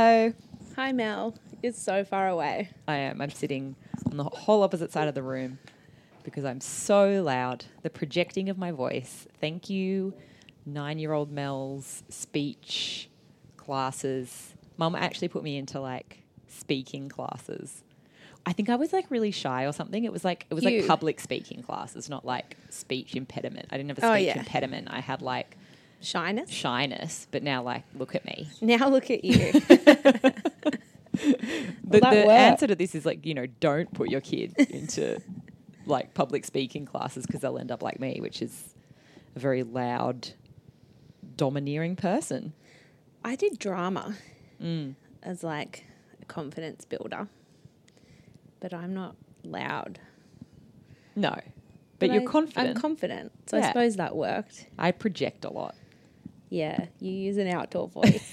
Hello. Hi, Mel. You're so far away. I am. I'm sitting on the whole opposite side of the room because I'm so loud. The projecting of my voice. Thank you, 9-year-old Mel's speech classes. Mum actually put me into like speaking classes. I think I was like really shy or something. It was like public speaking classes, not like speech impediment. I didn't have a speech impediment. I had like shyness. But now like look at me. Now look at you. The answer to this is like, don't put your kid into like public speaking classes because they'll end up like me, which is a very loud, domineering person. I did drama as like a confidence builder, but I'm not loud. No, but you're confident. I'm confident, so I suppose that worked. I project a lot. Yeah, you use an outdoor voice.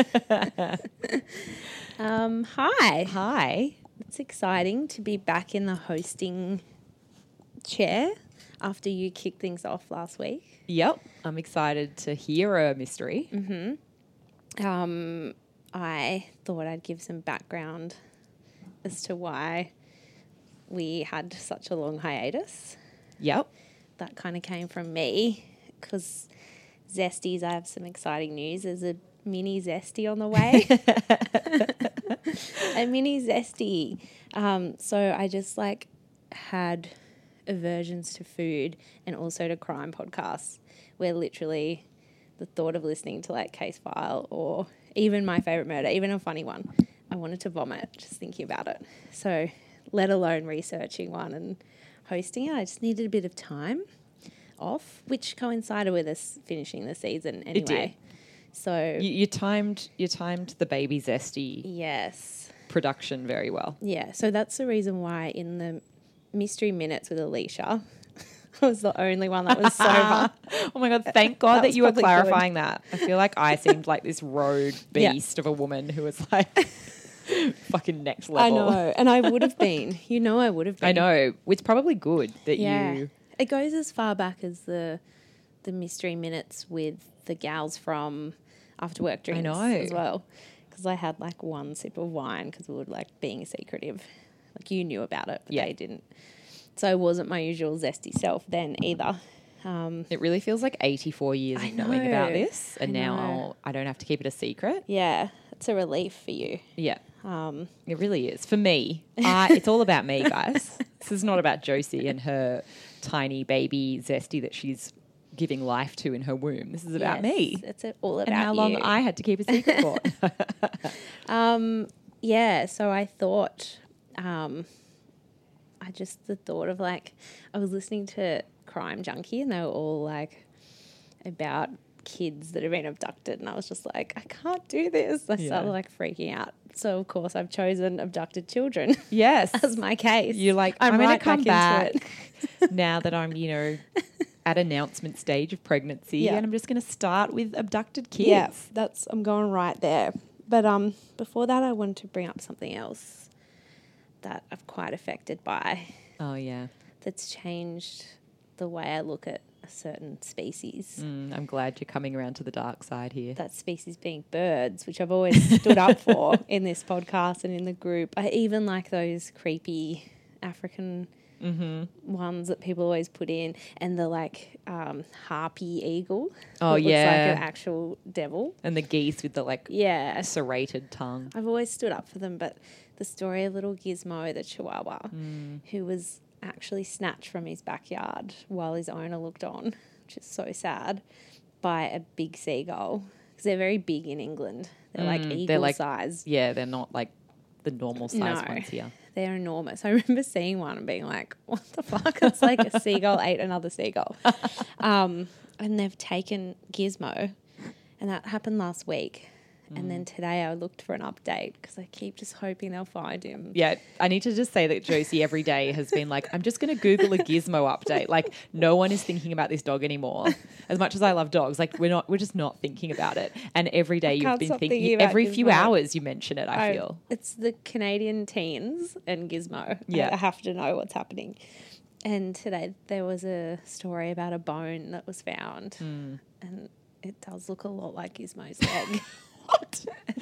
Hi. Hi. It's exciting to be back in the hosting chair after you kicked things off last week. Yep. I'm excited to hear a mystery. Mm-hmm. I thought I'd give some background as to why we had such a long hiatus. Yep. That kind of came from me because Zesties, I have some exciting news. There's a mini Zesty on the way. A mini Zesty. So I just like had aversions to food and also to crime podcasts where literally the thought of listening to like Case File or even My Favourite Murder, even a funny one, I wanted to vomit just thinking about it. So let alone researching one and hosting it, I just needed a bit of time off, which coincided with us finishing the season anyway. It did. So you timed the Baby Zesty production very well. Yeah, so that's the reason why in the Mystery Minutes with Alicia, I was the only one that was sober. Oh my God, thank God that you were clarifying that. I feel like I seemed like this road beast of a woman who was like fucking next level. I know, and I would have been. I would have been. I know. It's probably good that you... It goes as far back as the Mystery Minutes with the gals from After Work Drinks as well. Because I had like one sip of wine because we were like being secretive. Like you knew about it, but they didn't. So I wasn't my usual zesty self then either. It really feels like 84 years of knowing about this. And now I don't have to keep it a secret. Yeah, it's a relief for you. Yeah. It really is. For me, it's all about me, guys. This is not about Josie and her tiny baby Zesty that she's giving life to in her womb. This is about me. It's all about and how long I had to keep a secret for. So I thought, the thought of like, I was listening to Crime Junkie and they were all like about kids that have been abducted and I was just like, I can't do this. I started like freaking out. So of course I've chosen abducted children. Yes. As my case. You're like, I'm going to come back now that I'm, at announcement stage of pregnancy and I'm just going to start with abducted kids. Yeah, I'm going right there. But before that I wanted to bring up something else that I'm quite affected by. Oh, yeah. That's changed the way I look at a certain species. I'm glad you're coming around to the dark side here. That species being birds, which I've always stood up for in this podcast and in the group. I even like those creepy African ones that people always put in, and the like harpy eagle. Oh, that looks like an actual devil. And the geese with the like serrated tongue. I've always stood up for them, but the story of little Gizmo, the chihuahua, who was actually snatched from his backyard while his owner looked on, which is so sad, by a big seagull. Because they're very big in England. They're like eagle size. Yeah, they're not like the normal size ones here. They're enormous. I remember seeing one and being like, what the fuck? It's like a seagull ate another seagull. And they've taken Gizmo, and that happened last week. And then today I looked for an update because I keep just hoping they'll find him. Yeah, I need to just say that Josie every day has been like, I'm just going to Google a Gizmo update. Like, no one is thinking about this dog anymore. As much as I love dogs, like we're just not thinking about it. And every day you've been thinking every few hours you mention it, I feel. It's the Canadian teens and Gizmo. Yeah. I have to know what's happening. And today there was a story about a bone that was found. And it does look a lot like Gizmo's leg. What?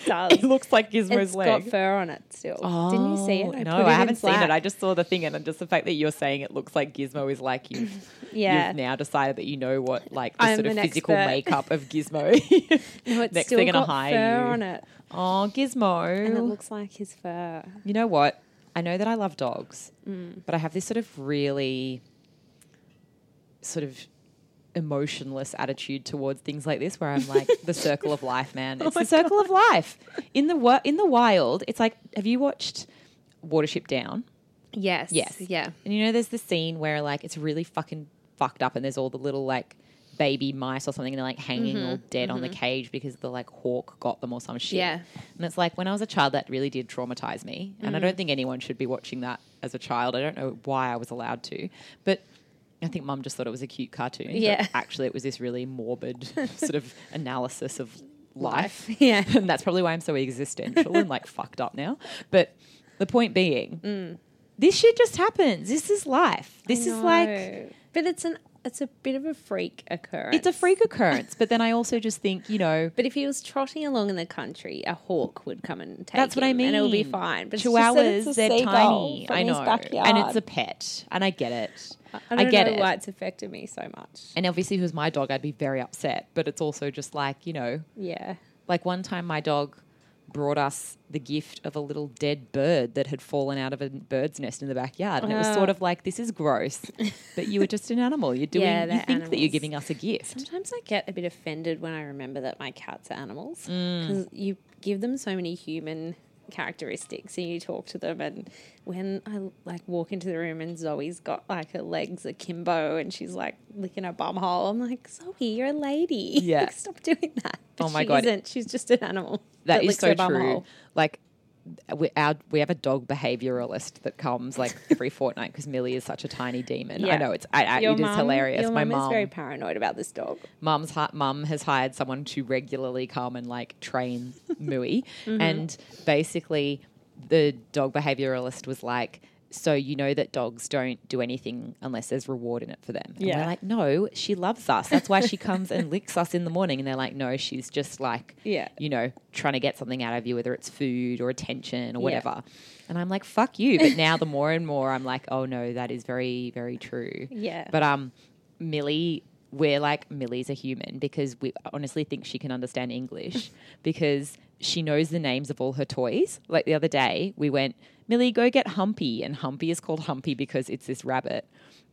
does. It looks like Gizmo's It's leg. got fur on it still. Didn't you see it? No, put I in haven't seen Slack. it. I just saw the thing, and just the fact that you're saying it looks like Gizmo is like you've now decided that you know what like the I'm sort of an physical expert. makeup of Gizmo. No, it's Next still thing gonna got hire fur you. on it. Oh, Gizmo. And it looks like his fur. You know what? I know that I love dogs, but I have this sort of really sort of emotionless attitude towards things like this where I'm like the circle of life, man. It's the circle of life. In the wild, it's like, have you watched Watership Down? Yes. Yes. Yeah. And you know there's the scene where like it's really fucking fucked up and there's all the little like baby mice or something and they're like hanging all dead on the cage because the like hawk got them or some shit. Yeah. And it's like when I was a child that really did traumatize me. And I don't think anyone should be watching that as a child. I don't know why I was allowed to. But I think Mum just thought it was a cute cartoon. Yeah. But actually it was this really morbid sort of analysis of life. Yeah. And that's probably why I'm so existential and like fucked up now. But the point being, this shit just happens. This is life. This is like... But it's a bit of a freak occurrence. It's a freak occurrence, but then I also just think, you know... But if he was trotting along in the country, a hawk would come and take That's what I him, mean. and it'll be fine. But Chihuahuas, it's they're tiny. I know. Backyard. And it's a pet. And I get it. I get don't know it. why it's affected me so much. And obviously if it was my dog, I'd be very upset. But it's also just like, you know... Yeah. Like one time my dog brought us the gift of a little dead bird that had fallen out of a bird's nest in the backyard. And it was sort of like, this is gross, but you were just an animal. You're doing, Yeah, you they're think that you're animals. giving us a gift. Sometimes I get a bit offended when I remember that my cats are animals Mm. because you give them so many human characteristics and you talk to them, and when I like walk into the room and Zoe's got like her legs akimbo and she's like licking her bum hole, I'm like, Zoe, you're a lady. Yeah. Like, stop doing that. But Oh my she God. isn't. She's just an animal. That is licks so her bum true. hole. Like we have a dog behavioralist that comes like every fortnight because Millie is such a tiny demon. Yeah. I know it Your is mum- hilarious. Your My mum is mum, very paranoid about this dog. mum has hired someone to regularly come and like train Mooey, and basically the dog behavioralist was like, so you know that dogs don't do anything unless there's reward in it for them. And Yeah. we're like, no, she loves us. That's why she comes and licks us in the morning. And they're like, no, she's just like, Yeah. you know, trying to get something out of you, whether it's food or attention or Yeah. whatever. And I'm like, fuck you. But now the more and more I'm like, oh no, that is very, very true. Yeah. But Millie, we're like, Millie's a human because we honestly think she can understand English because she knows the names of all her toys. Like the other day we went, Millie, go get Humpy. And Humpy is called Humpy because it's this rabbit.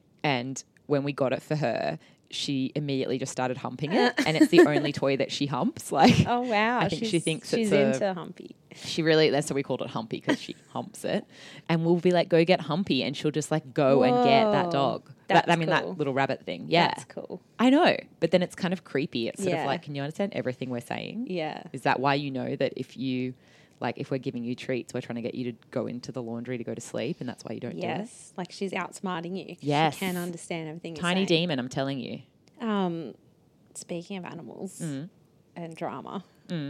And when we got it for her, she immediately just started humping it. And it's the only toy that she humps. Like, Oh wow! I think she thinks she's it's into Humpy. she really, that's why we called it Humpy because she humps it. And we'll be like, go get Humpy. And she'll just like go and get that Whoa. dog. That's that cool. little rabbit thing. Yeah. That's cool. I know. But then it's kind of creepy. It's sort Yeah. of like, can you understand everything we're saying? Yeah. Is that why you know that if you, like, if we're giving you treats, we're trying to get you to go into the laundry to go to sleep and that's why you don't do it? Yes, like she's outsmarting you. Yes. She can understand everything. you're Tiny saying. demon, I'm telling you. Speaking of animals Mm. and drama,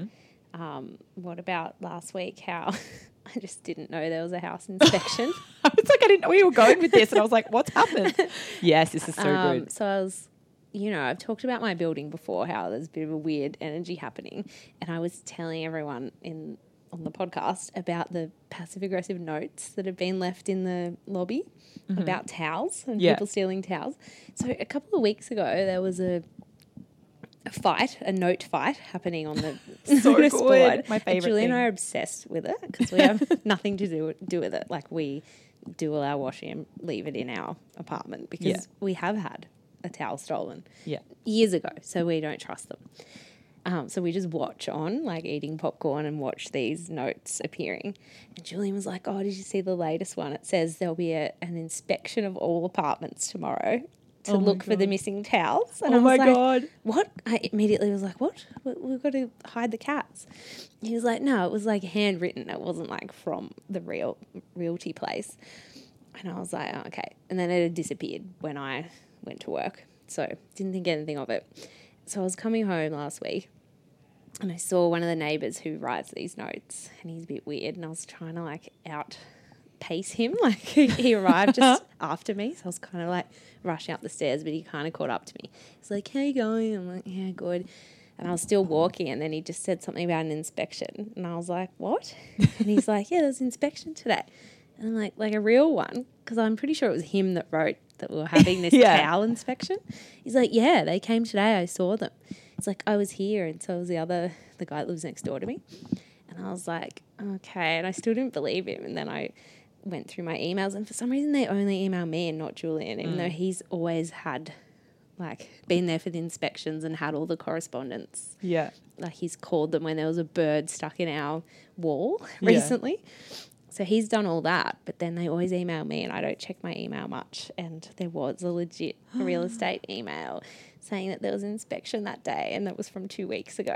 what about last week? How I just didn't know there was a house inspection. I was like, I didn't know you were going with this. And I was like, what's happened? Yes, this is so good. So I was, I've talked about my building before, how there's a bit of a weird energy happening, and I was telling everyone on the podcast about the passive aggressive notes that have been left in the lobby about towels and Yeah. people stealing towels. So a couple of weeks ago, there was a note fight happening on the So notice good. board. My And favourite Julie and I thing. are obsessed with it because we have nothing to do with it. Like we do all our washing and leave it in our apartment because Yeah. we have had a towel stolen Yeah. years ago, so we don't trust them. So we just watch on, like eating popcorn and watch these notes appearing. And Julian was like, oh, did you see the latest one? It says there'll be an inspection of all apartments tomorrow to look for the missing towels. And Oh I was my like, God. what? I immediately was like, what? We've got to hide the cats. He was like, no, it was like handwritten. It wasn't like from the realty place. And I was like, oh, okay. And then it had disappeared when I went to work. So didn't think anything of it. So I was coming home last week and I saw one of the neighbours who writes these notes, and he's a bit weird, and I was trying to like outpace him. Like he arrived just after me, so I was kind of like rushing up the stairs, but he kind of caught up to me. He's like, how you going? I'm like, yeah, good. And I was still walking, and then he just said something about an inspection. And I was like, what? And he's like, yeah, there's an inspection today. And I'm like a real one? Because I'm pretty sure it was him that wrote that we were having this Yeah. towel inspection. He's like, yeah, they came today. I saw them. It's like, I was here, and so was the guy that lives next door to me. And I was like, okay. And I still didn't believe him. And then I went through my emails, and for some reason they only email me and not Julian, even though he's always had, been there for the inspections and had all the correspondence. Yeah. Like, he's called them when there was a bird stuck in our wall Yeah. recently. So he's done all that, but then they always email me, and I don't check my email much. And there was a legit real estate email saying that there was an inspection that day, and that was from 2 weeks ago.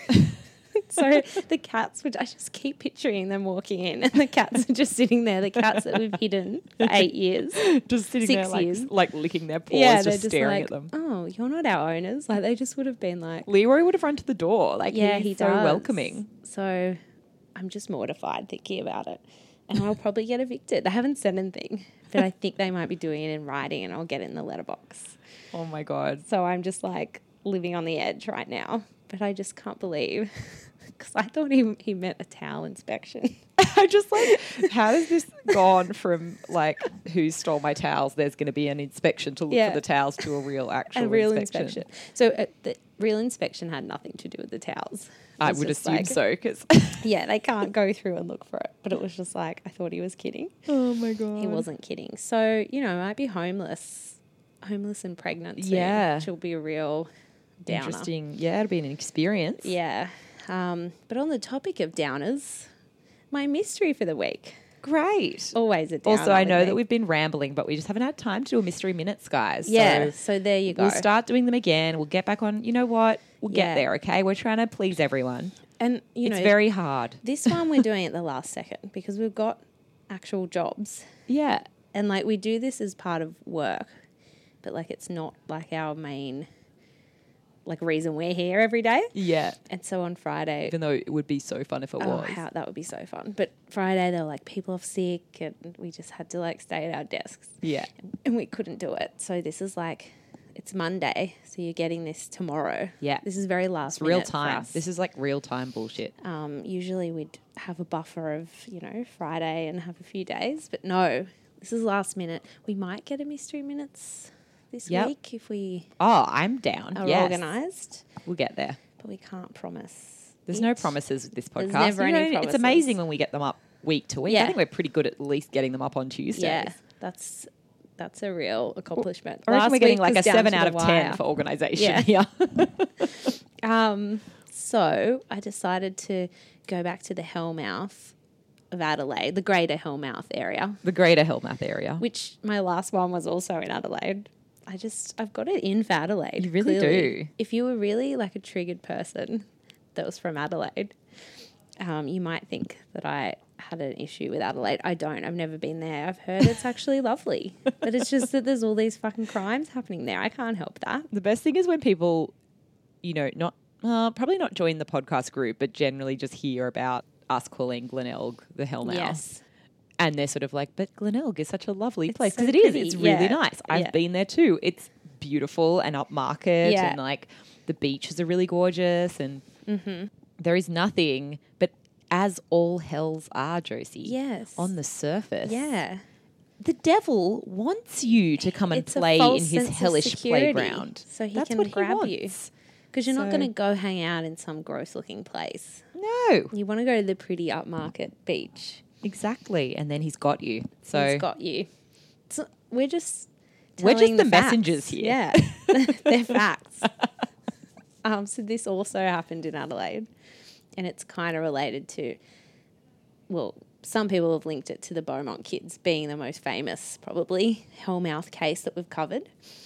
So the cats, which I just keep picturing them walking in, and the cats are just sitting there, the cats that we've hidden for 8 years. Just sitting 6 there years. like licking their paws, Yeah, they're just just staring like, at them. oh, you're not our owners. Like, they just would have been like, Leroy would have run to the door. Like, yeah, he's he so does. welcoming. So I'm just mortified thinking about it. And I'll probably get evicted. They haven't said anything, but I think they might be doing it in writing, and I'll get it in the letterbox. Oh my God. So I'm just like living on the edge right now. But I just can't believe, because I thought he meant a towel inspection. I just how has this gone from who stole my towels? There's going to be an inspection to look Yeah. for the towels to a real actual A real inspection. So the real inspection had nothing to do with the towels. It I was would just assume like- so, because Yeah, they can't go through and look for it. But it was just like, I thought he was kidding. oh my God, He wasn't kidding. So, I might be homeless and pregnant soon, Yeah. which will be a real downer. interesting. Yeah, it'll be an experience. Yeah. But on the topic of downers, my mystery for the week. Great. Always a downer. Also, I know with that me. we've been rambling, but we just haven't had time to do a mystery minutes, guys. Yeah, So so there you go. we'll start doing them again. We'll get back on. You know what? We'll Yeah. get there, okay? We're trying to please everyone. And, It's very hard. this one we're doing at the last second because we've got actual jobs. Yeah. And, we do this as part of work, but, it's not, our main, reason we're here every day. Yeah. And so on Friday... Even though it would be so fun if it was. that would be so fun. But Friday, there were, people off sick, and we just had to, stay at our desks. Yeah. And we couldn't do it. So this is, it's Monday, so you're getting this tomorrow. Yeah. This is very last It's real minute for time. us. This is real time bullshit. Usually we'd have a buffer of, Friday and have a few days. But no, this is last minute. We might get a mystery minutes this Yep. week if we Oh, I'm down. are Yes. organised. We'll get there. But we can't promise. There's no it. promises with this podcast. There's never any It's promises. amazing when we get them up week to week. I Yeah. think we're pretty good at least getting them up on Tuesdays. Yeah, that's a real accomplishment. I reckon Last we're getting week a was down 7 to out the of 10 wire. for organisation Yeah. here. So I decided to go back to the Hellmouth of Adelaide, the greater Hellmouth area, The greater Hellmouth area. which my last one was also in Adelaide. I've got it in for Adelaide. You really do. If you were really a triggered person that was from Adelaide, you might think that I had an issue with Adelaide. I don't. I've never been there. I've heard it's actually lovely. But it's just that there's all these fucking crimes happening there. I can't help that. The best thing is when people, not probably not join the podcast group, but generally just hear about us calling Glenelg the Hellmouth. Yes. And they're sort of like, but Glenelg is such a lovely It's place. so Because it is. pretty. It's really Yeah. nice. I've Yeah. been there too. It's beautiful and upmarket. Yeah. And the beaches are really gorgeous. And there is nothing, but as all hells are, Josie, Yes. on the surface, Yeah. the devil wants you to come and It's a play in false his sense of hellish security, playground. so he That's can what grab he you. wants. Because you're not So- going to go hang out in some gross looking place. No, You want to go to the pretty upmarket beach. exactly. And then he's got you. So He's got you. So we're just We're just telling the facts. messengers here. Yeah, they're facts. So this also happened in Adelaide, and it's kind of related to, well, some people have linked it to the Beaumont kids being the most famous, probably, Hellmouth case that we've covered.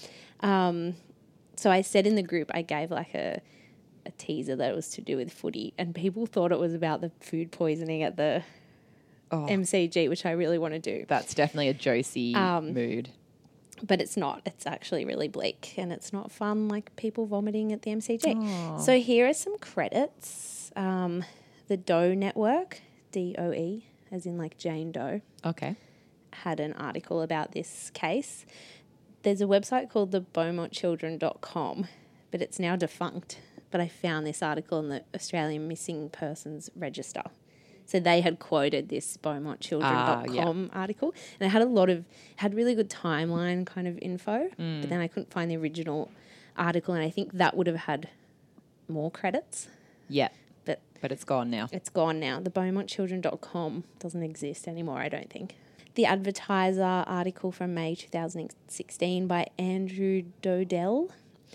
So I said in the group, I gave a teaser that it was to do with footy, and people thought it was about the food poisoning at the Oh. MCG, which I really want to do. that's definitely a Josie mood. But it's not. It's actually really bleak, and it's not fun, people vomiting at the MCG. So here are some credits. The Doe Network, DOE, as in Jane Doe, Okay. had an article about this case. There's a website called the Beaumont Children.com, but it's now defunct but I found this article in the Australian Missing Persons Register. So they had quoted this beaumontchildren.com article, and it had really good timeline kind of info, but then I couldn't find the original article, and I think that would have had more credits. Yeah. But it's gone now. It's gone now. The beaumontchildren.com doesn't exist anymore, I don't think. The Advertiser article from May 2016 by Andrew Dodell.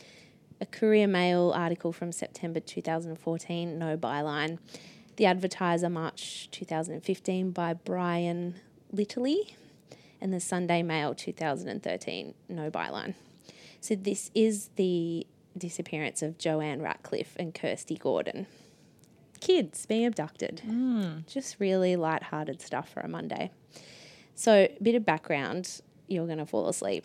A Courier Mail article from September 2014, no byline. The Advertiser, March 2015 by Brian Littley. And the Sunday Mail 2013, no byline. So this is the disappearance of Joanne Ratcliffe and Kirsty Gordon. Kids being abducted. Just really lighthearted stuff for a Monday. So a bit of background. You're going to fall asleep.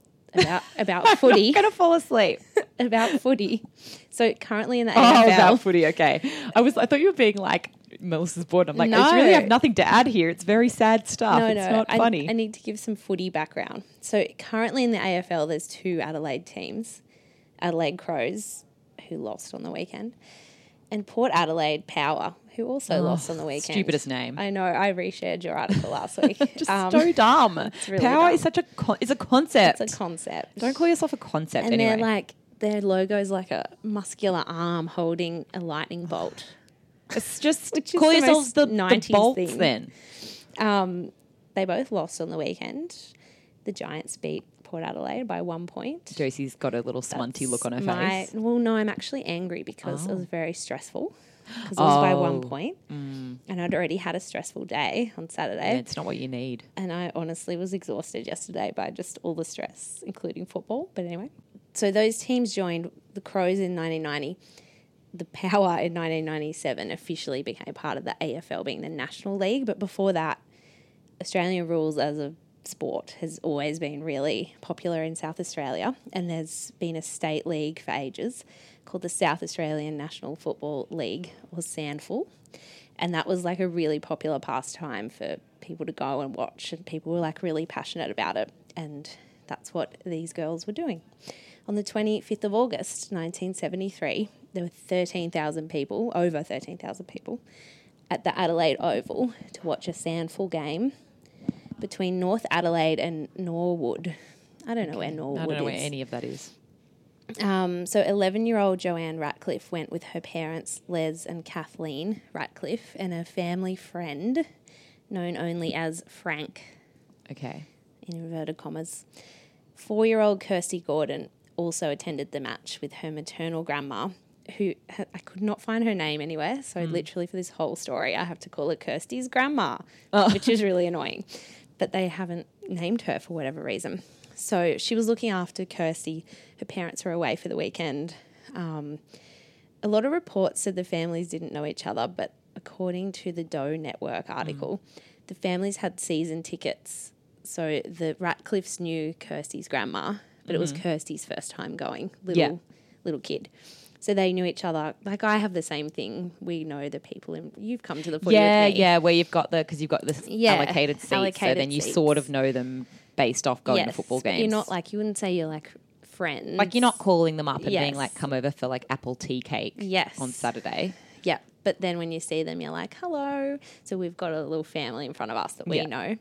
About footy. I'm going to fall asleep. About footy. So currently in the AFL. Oh, about footy, okay. I thought you were being like Melissa's bored. I'm like, I just really have nothing to add here. It's very sad stuff. It's not funny. I need to give some footy background. So currently in the AFL, there's 2 Adelaide teams. Adelaide Crows, who lost on the weekend, and Port Adelaide Power, who also lost on the weekend. Stupidest name. I know. I reshared your article last week. Just so dumb. It's really Power dumb. is such is a concept. It's a concept. Don't call yourself a concept and anyway. their logo is like a muscular arm holding a lightning bolt. It's just Which is call the yourselves most the 90s bolts thing. then. They both lost on the weekend. The Giants beat Port Adelaide by 1 point. Josie's got a little smunty look on her face. Well, no, I'm actually angry because it was very stressful. Because it was by 1 point. And I'd already had a stressful day on Saturday. Yeah, it's not what you need. And I honestly was exhausted yesterday by just all the stress, including football. But anyway. So those teams joined the Crows in 1990. The Power in 1997 officially became part of the AFL, being the National League. But before that, Australian rules as a sport has always been really popular in South Australia. And there's been a state league for ages called the South Australian National Football League, or SANFL. And that was like a really popular pastime for people to go and watch, and people were like really passionate about it. And that's what these girls were doing. On the 25th of August, 1973, there were 13,000 people, over 13,000 people, at the Adelaide Oval to watch a SANFL game between North Adelaide and Norwood. I don't know where Norwood is. I don't know where any of that is. So 11-year-old Joanne Ratcliffe went with her parents, Les and Kathleen Ratcliffe, and a family friend known only as Frank, Okay. in inverted commas. 4-year-old Kirsty Gordon also attended the match with her maternal grandma, who I could not find her name anywhere. So literally for this whole story, I have to call her Kirsty's grandma, which is really annoying. But they haven't named her for whatever reason. So she was looking after Kirsty. Her parents were away for the weekend. A lot of reports said the families didn't know each other, but according to the Doe Network article, the families had season tickets. So the Ratcliffes knew Kirsty's grandma, but it was Kirsty's first time going, little kid. So they knew each other. Like, I have the same thing. We know the people you've come to the footy with me. Yeah, where you've got because you've got this allocated seats, so then you seats. sort of know them based off going to football games. You're not like, you wouldn't say you're like friends. Like, you're not calling them up and being like, come over for like apple tea cake on Saturday. Yeah. But then when you see them, you're like, hello. So we've got a little family in front of us that we know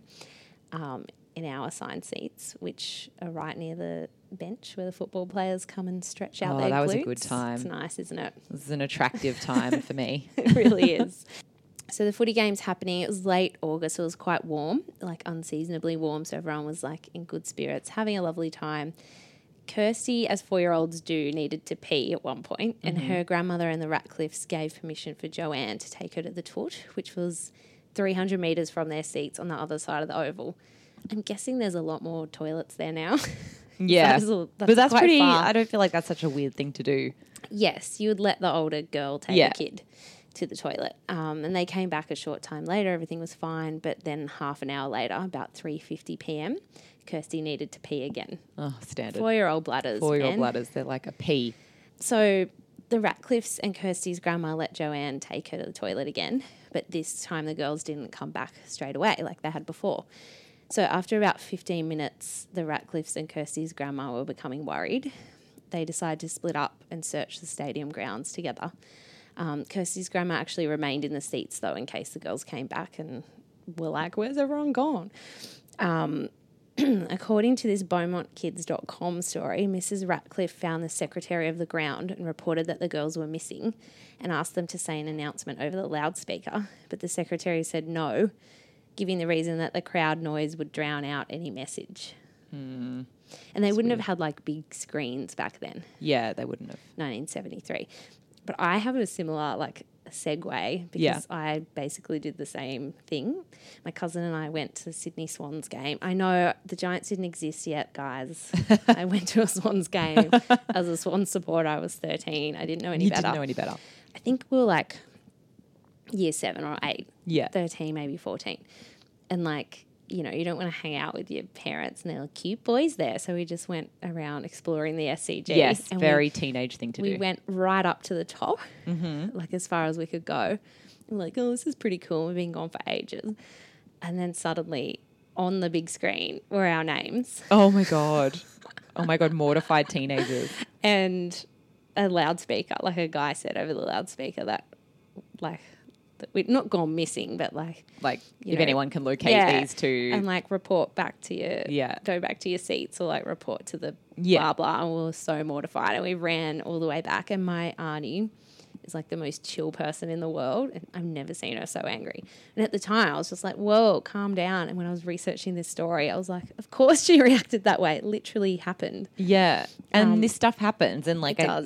in our assigned seats, which are right near the bench where the football players come and stretch out their glutes. That was a good time. It's nice, isn't it? This is an attractive time for me. It really is. So the footy game's happening. It was late August. So it was quite warm, like unseasonably warm. So everyone was like in good spirits, having a lovely time. Kirsty, as 4-year-olds do, needed to pee at one point, and her grandmother and the Ratcliffes gave permission for Joanne to take her to the toot, which was 300 metres from their seats on the other side of the oval. I'm guessing there's a lot more toilets there now. Yeah. But that's pretty, far. I don't feel like that's such a weird thing to do. Yes, you would let the older girl take the kid to the toilet. And they came back a short time later. Everything was fine. But then half an hour later, about 3:50 p.m, Kirsty needed to pee again. Oh, standard. 4-year-old bladders. 4-year-old bladders, they're like a pee. So the Ratcliffes and Kirsty's grandma let Joanne take her to the toilet again. But this time the girls didn't come back straight away like they had before. So after about 15 minutes, the Ratcliffes and Kirsty's grandma were becoming worried. they decided to split up and search the stadium grounds together. Kirsty's grandma actually remained in the seats, though, in case the girls came back and were like, where's everyone gone? According to this Beaumont-Kids.com story, Mrs. Ratcliffe found the secretary of the ground and reported that the girls were missing and asked them to say an announcement over the loudspeaker, but the secretary said no, giving the reason that the crowd noise would drown out any message. And they wouldn't have had like big screens back then, Yeah, they wouldn't have. 1973. But I have a similar like segue because I basically did the same thing. My cousin and I went to the Sydney Swans game. I know the Giants didn't exist yet, guys. I went to a Swans game as a Swans supporter. I was 13. I didn't know any better. You didn't know any better. I think we were like year 7 or 8. Yeah. 13, maybe 14. And like, you know, you don't want to hang out with your parents and they're like, cute boys there. So we just went around exploring the SCG. Yes, and very teenage thing to do. We went right up to the top, like as far as we could go. And we're like, oh, this is pretty cool. We've been gone for ages. And then suddenly on the big screen were our names. Oh, my God. Oh, my God, mortified teenagers. And a loudspeaker, like a guy said over the loudspeaker that, like, we'd not gone missing, but like if anyone can locate these two. And like report back to your, go back to your seats or like report to the blah, blah. And we were so mortified. And we ran all the way back. And my auntie is like the most chill person in the world. And I've never seen her so angry. And at the time I was just like, whoa, calm down. And when I was researching this story, I was like, of course she reacted that way. It literally happened. Yeah. And this stuff happens. And like, it does.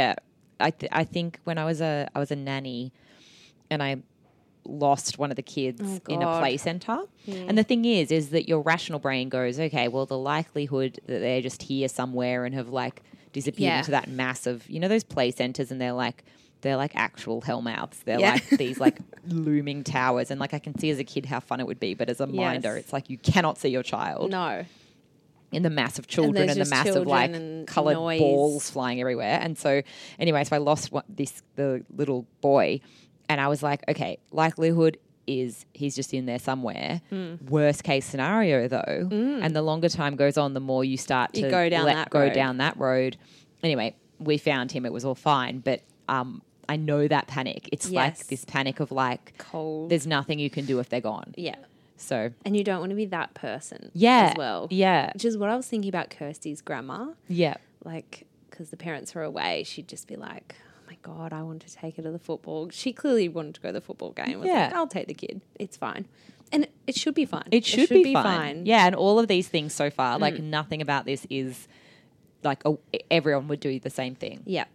I think when I was a nanny, and I lost one of the kids in a play centre. And the thing is that your rational brain goes, okay, well, the likelihood that they're just here somewhere and have like disappeared into that massive, you know, those play centres, and they're like actual hellmouths. They're like these like looming towers. And like I can see as a kid how fun it would be, but as a minder, it's like you cannot see your child. No. In the mass of children and the mass of like coloured balls flying everywhere. And so anyway, so I lost the little boy. And I was like, okay, likelihood is he's just in there somewhere. Worst case scenario, though, and the longer time goes on, the more you start to go down that road. Anyway, we found him. It was all fine. But I know that panic. It's like this panic of like, cold. There's nothing you can do if they're gone. Yeah. So. And you don't want to be that person as well. Yeah. Which is what I was thinking about Kirsty's grandma. Yeah. Like, because the parents were away, she'd just be like, God, I want to take her to the football. She clearly wanted to go to the football game. Was like, I'll take the kid. It's fine. And it should be fine. It should be fine. Yeah, and all of these things so far, like nothing about this is like everyone would do the same thing. Yeah.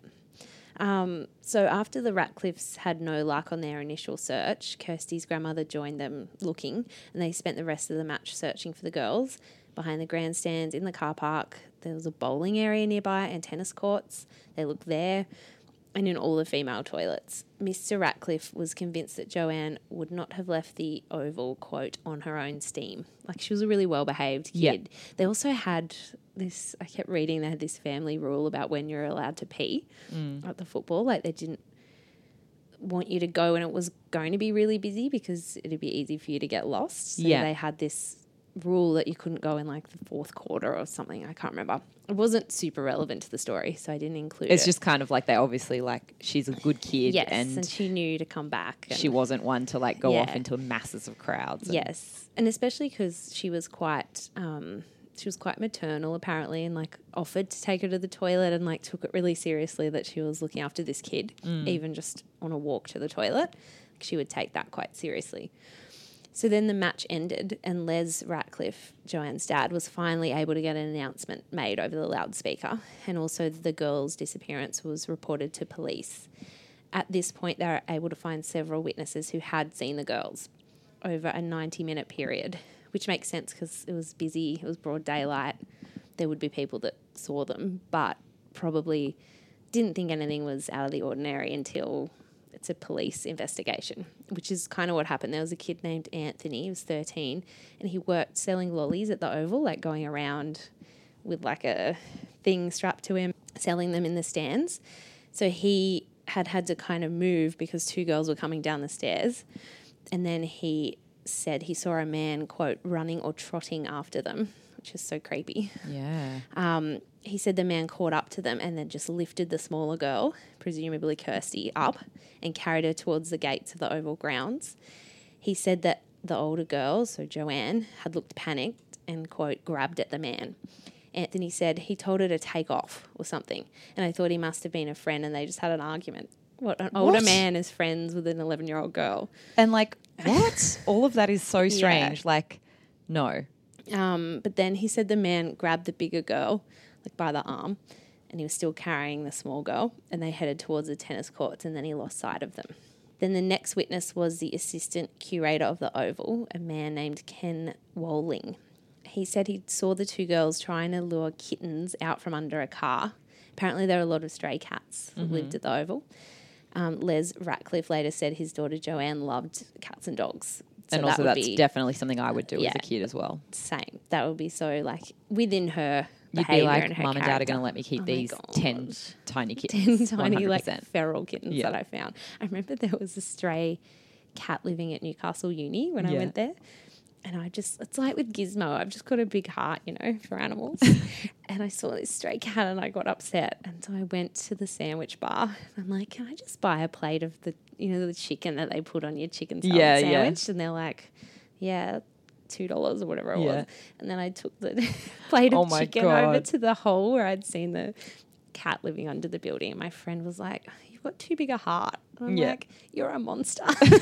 So after the Ratcliffes had no luck on their initial search, Kirsty's grandmother joined them looking, and they spent the rest of the match searching for the girls behind the grandstands, in the car park. There was a bowling area nearby and tennis courts. They looked there. And in all the female toilets. Mr. Ratcliffe was convinced that Joanne would not have left the Oval, quote, on her own steam. Like, she was a really well-behaved kid. They also had this, I kept reading, they had this family rule about when you're allowed to pee at the football. Like, they didn't want you to go when it was going to be really busy because it'd be easy for you to get lost. So they had this rule that you couldn't go in like the fourth quarter or something. I can't remember. It wasn't super relevant to the story, so I didn't include it. It's just kind of like they obviously like she's a good kid. Yes, and she knew to come back. She wasn't one to like go off into masses of crowds. Yes, and especially because she was quite maternal apparently, and like offered to take her to the toilet and like took it really seriously that she was looking after this kid, even just on a walk to the toilet. She would take that quite seriously. So then the match ended and Les Ratcliffe, Joanne's dad, was finally able to get an announcement made over the loudspeaker, and also the girl's disappearance was reported to police. At this point, they were able to find several witnesses who had seen the girls over a 90-minute period, which makes sense because it was busy, it was broad daylight. There would be people that saw them, but probably didn't think anything was out of the ordinary until it's a police investigation, which is kind of what happened. There was a kid named Anthony, he was 13, and he worked selling lollies at the Oval, like going around with like a thing strapped to him, selling them in the stands. So he had to kind of move because two girls were coming down the stairs. And then he said he saw a man, quote, running or trotting after them, which is so creepy. Yeah. he said the man caught up to them and then just lifted the smaller girl, presumably Kirsty, up and carried her towards the gates of the Oval grounds. He said that the older girl, so Joanne, had looked panicked and, quote, grabbed at the man. Anthony said he told her to take off or something, and I thought he must have been a friend and they just had an argument. What, an older man is friends with an 11-year-old girl. And like, what? All of that is so strange. Yeah. Like, no. But then he said the man grabbed the bigger girl, like by the arm, and he was still carrying the small girl, and they headed towards the tennis courts, and then he lost sight of them. Then the next witness was the assistant curator of the Oval, a man named Ken Walling. He said he saw the two girls trying to lure kittens out from under a car. Apparently there were a lot of stray cats that lived at the Oval. Les Ratcliffe later said his daughter Joanne loved cats and dogs. So and also that's definitely something I would do as a kid as well. Same. That would be so like within her You'd behaviour be like, and her Mum and Dad are character. going to let me keep Oh my these God. 10 tiny kittens. 10 tiny 100%. like feral kittens that I found. I remember there was a stray cat living at Newcastle Uni when I went there. And it's like with Gizmo, I've just got a big heart, for animals. And I saw this stray cat and I got upset. And so I went to the sandwich bar. And I'm like, can I just buy a plate of the chicken that they put on your chicken salad sandwich? And they're like, yeah, $2 or whatever it was. And then I took the plate of chicken over to the hole where I'd seen the cat living under the building. And my friend was like, you've got too big a heart. And I'm like, you're a monster.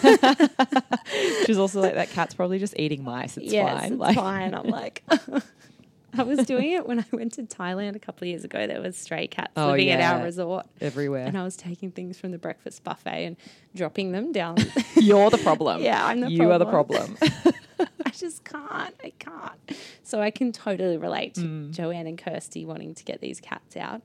She's also like, that cat's probably just eating mice. It's fine. It's fine. I'm like, I was doing it when I went to Thailand a couple of years ago. There was stray cats living at our resort. Everywhere. And I was taking things from the breakfast buffet and dropping them down. You're the problem. Yeah, I'm the problem. You are the problem. I just can't. I can't. So I can totally relate to Joanne and Kirsty wanting to get these cats out.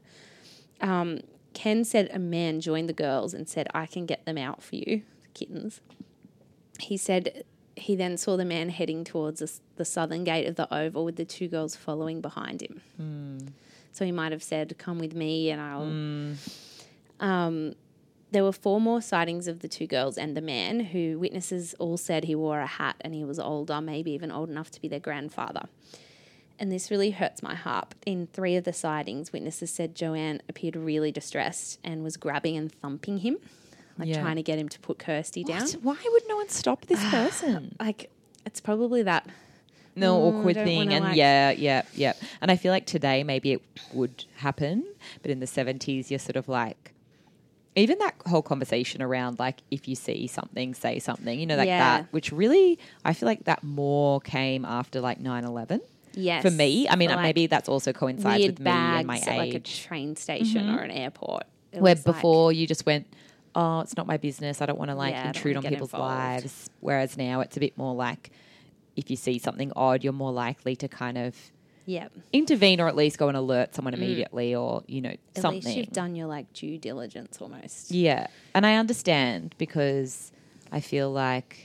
Ken said a man joined the girls and said, I can get them out for you, the kittens. He said he then saw the man heading towards the southern gate of the Oval with the two girls following behind him. So he might have said, come with me and I'll... There were 4 more sightings of the two girls and the man, who witnesses all said he wore a hat and he was older, maybe even old enough to be their grandfather. And this really hurts my heart. In 3 of the sightings, witnesses said Joanne appeared really distressed and was grabbing and thumping him, trying to get him to put Kirsty down. Why would no one stop this person? It's probably that... awkward thing. And yeah. And I feel like today maybe it would happen, but in the 70s you're sort of like... Even that whole conversation around, like, if you see something, say something, that, which really, I feel like that more came after, like, 9/11. Yes. For me. I mean, maybe that's also coincides with me and my age. At, like, a train station or an airport. Where before you just went, oh, it's not my business. I don't want to, intrude on people's lives. Whereas now it's a bit more like, if you see something odd, you're more likely to kind of... intervene or at least go and alert someone immediately or, something. At least you've done your, due diligence almost. Yeah. And I understand because I feel like,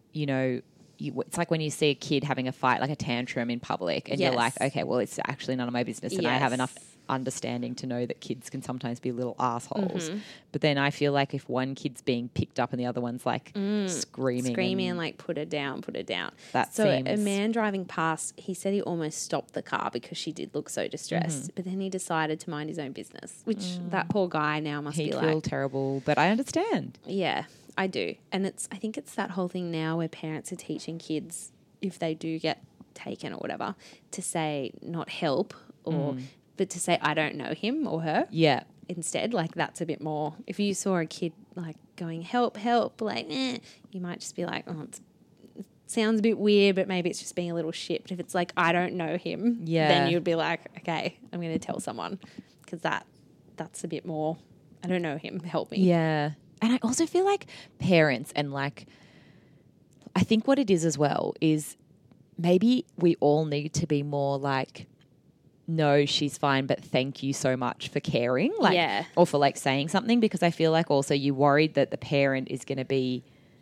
it's like when you see a kid having a fight, like a tantrum in public and you're like, okay, well, it's actually none of my business and I have enough understanding to know that kids can sometimes be little assholes. But then I feel like if one kid's being picked up and the other one's screaming and put her down. That so seems... a man driving past, he said he almost stopped the car because she did look so distressed. But then he decided to mind his own business, which that poor guy now must be like... He'd feel terrible, but I understand. Yeah, I do. And I think it's that whole thing now where parents are teaching kids, if they do get taken or whatever, to say not help or... But to say, I don't know him or her. Yeah. Instead, that's a bit more... If you saw a kid, going, help, you might just be like, oh, it sounds a bit weird, but maybe it's just being a little shit. But if it's like, I don't know him, then you'd be like, okay, I'm going to tell someone because that's a bit more, I don't know him, help me. Yeah. And I also feel like parents and I think what it is as well is maybe we all need to be more like... No, she's fine, but thank you so much for caring, or for saying something, because I feel like also you worried that the parent is going to be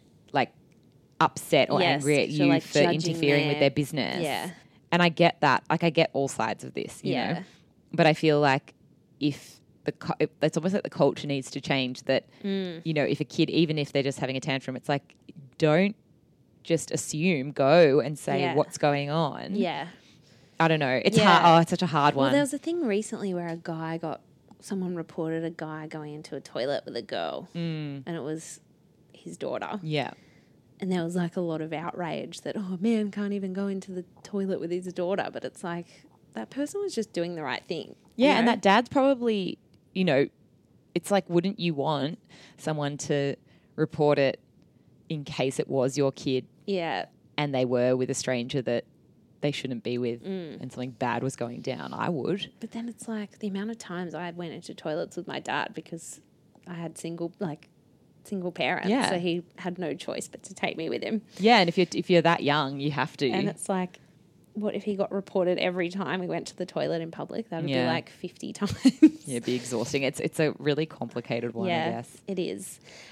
upset or angry at you for interfering with their business. Yeah. And I get that. I get all sides of this, you know. But I feel like if it's almost like the culture needs to change that, if a kid, even if they're just having a tantrum, it's like, don't just assume, go and say what's going on. Yeah. I don't know. It's Yeah. hard. Oh, it's such a hard Well, one. there was a thing recently where someone reported a guy going into a toilet with a girl, and it was his daughter. Yeah. And there was like a lot of outrage that, oh, man can't even go into the toilet with his daughter. But it's like, that person was just doing the right thing. Yeah, you and know? that dad's probably, it's like, wouldn't you want someone to report it in case it was your kid Yeah. and they were with a stranger that they shouldn't be with and something bad was going down? I would. But then it's like the amount of times I went into toilets with my dad because I had single parents. Yeah. So he had no choice but to take me with him. Yeah, and if you're that young, you have to. And it's like, what if he got reported every time we went to the toilet in public? That would be like 50 times. Yeah, it'd be exhausting. It's a really complicated one, I guess. It is.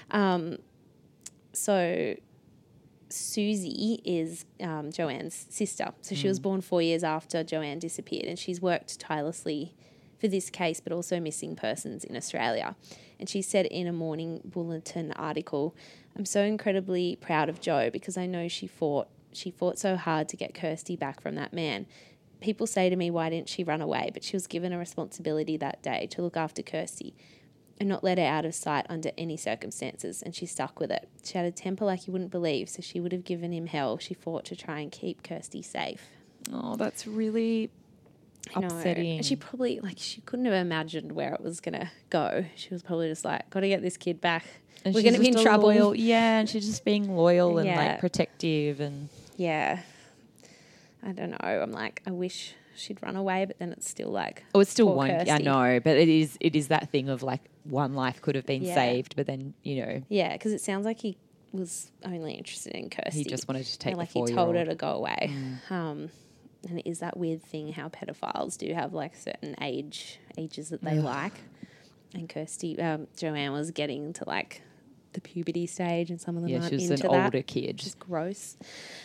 So Susie is Joanne's sister. So she was born 4 years after Joanne disappeared, and she's worked tirelessly for this case, but also missing persons in Australia. And she said in a Morning Bulletin article, "I'm so incredibly proud of Jo because I know she fought so hard to get Kirsty back from that man. People say to me, why didn't she run away? But she was given a responsibility that day to look after Kirsty and not let her out of sight under any circumstances, and she stuck with it. She had a temper like you wouldn't believe, so she would have given him hell. She fought to try and keep Kirsty safe." Oh, that's really upsetting. And she probably, she couldn't have imagined where it was going to go. She was probably just like, got to get this kid back. And We're she's going to be in just a trouble. loyal- yeah, and she's just being loyal and Yeah. protective and Yeah. I don't know. I'm like, I wish she'd run away, but then it's still like, oh, it still poor won't. I Kirsty. know, but it is that thing of like one life could have been Yeah. saved, but then Yeah, because it sounds like he was only interested in Kirsty. he just wanted to take And, the he 4-year-old. told her to go away. And it is that weird thing how pedophiles do have like certain ages that they like. And Kirsty, Joanne was getting to like the puberty stage, and some of them Yeah, aren't she was into an that. older kid. Which is gross.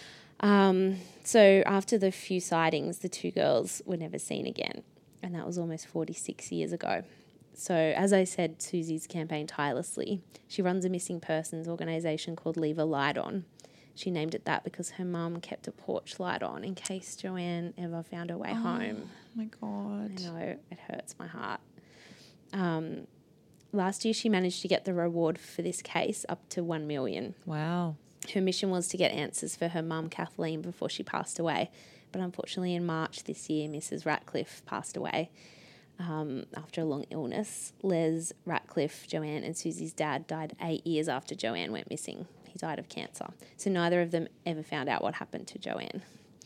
So after the few sightings, the two girls were never seen again, and that was almost 46 years ago. So as I said, Susie's campaigned tirelessly. She runs a missing persons organisation called Leave a Light On. She named it that because her mum kept a porch light on in case Joanne ever found her way home. Oh my God. I know, it hurts my heart. Last year she managed to get the reward for this case up to $1 million. Wow. Her mission was to get answers for her mum, Kathleen, before she passed away. But unfortunately, in March this year, Mrs. Ratcliffe passed away after a long illness. Les Ratcliffe, Joanne and Susie's dad, died 8 years after Joanne went missing. He died of cancer. So neither of them ever found out what happened to Joanne.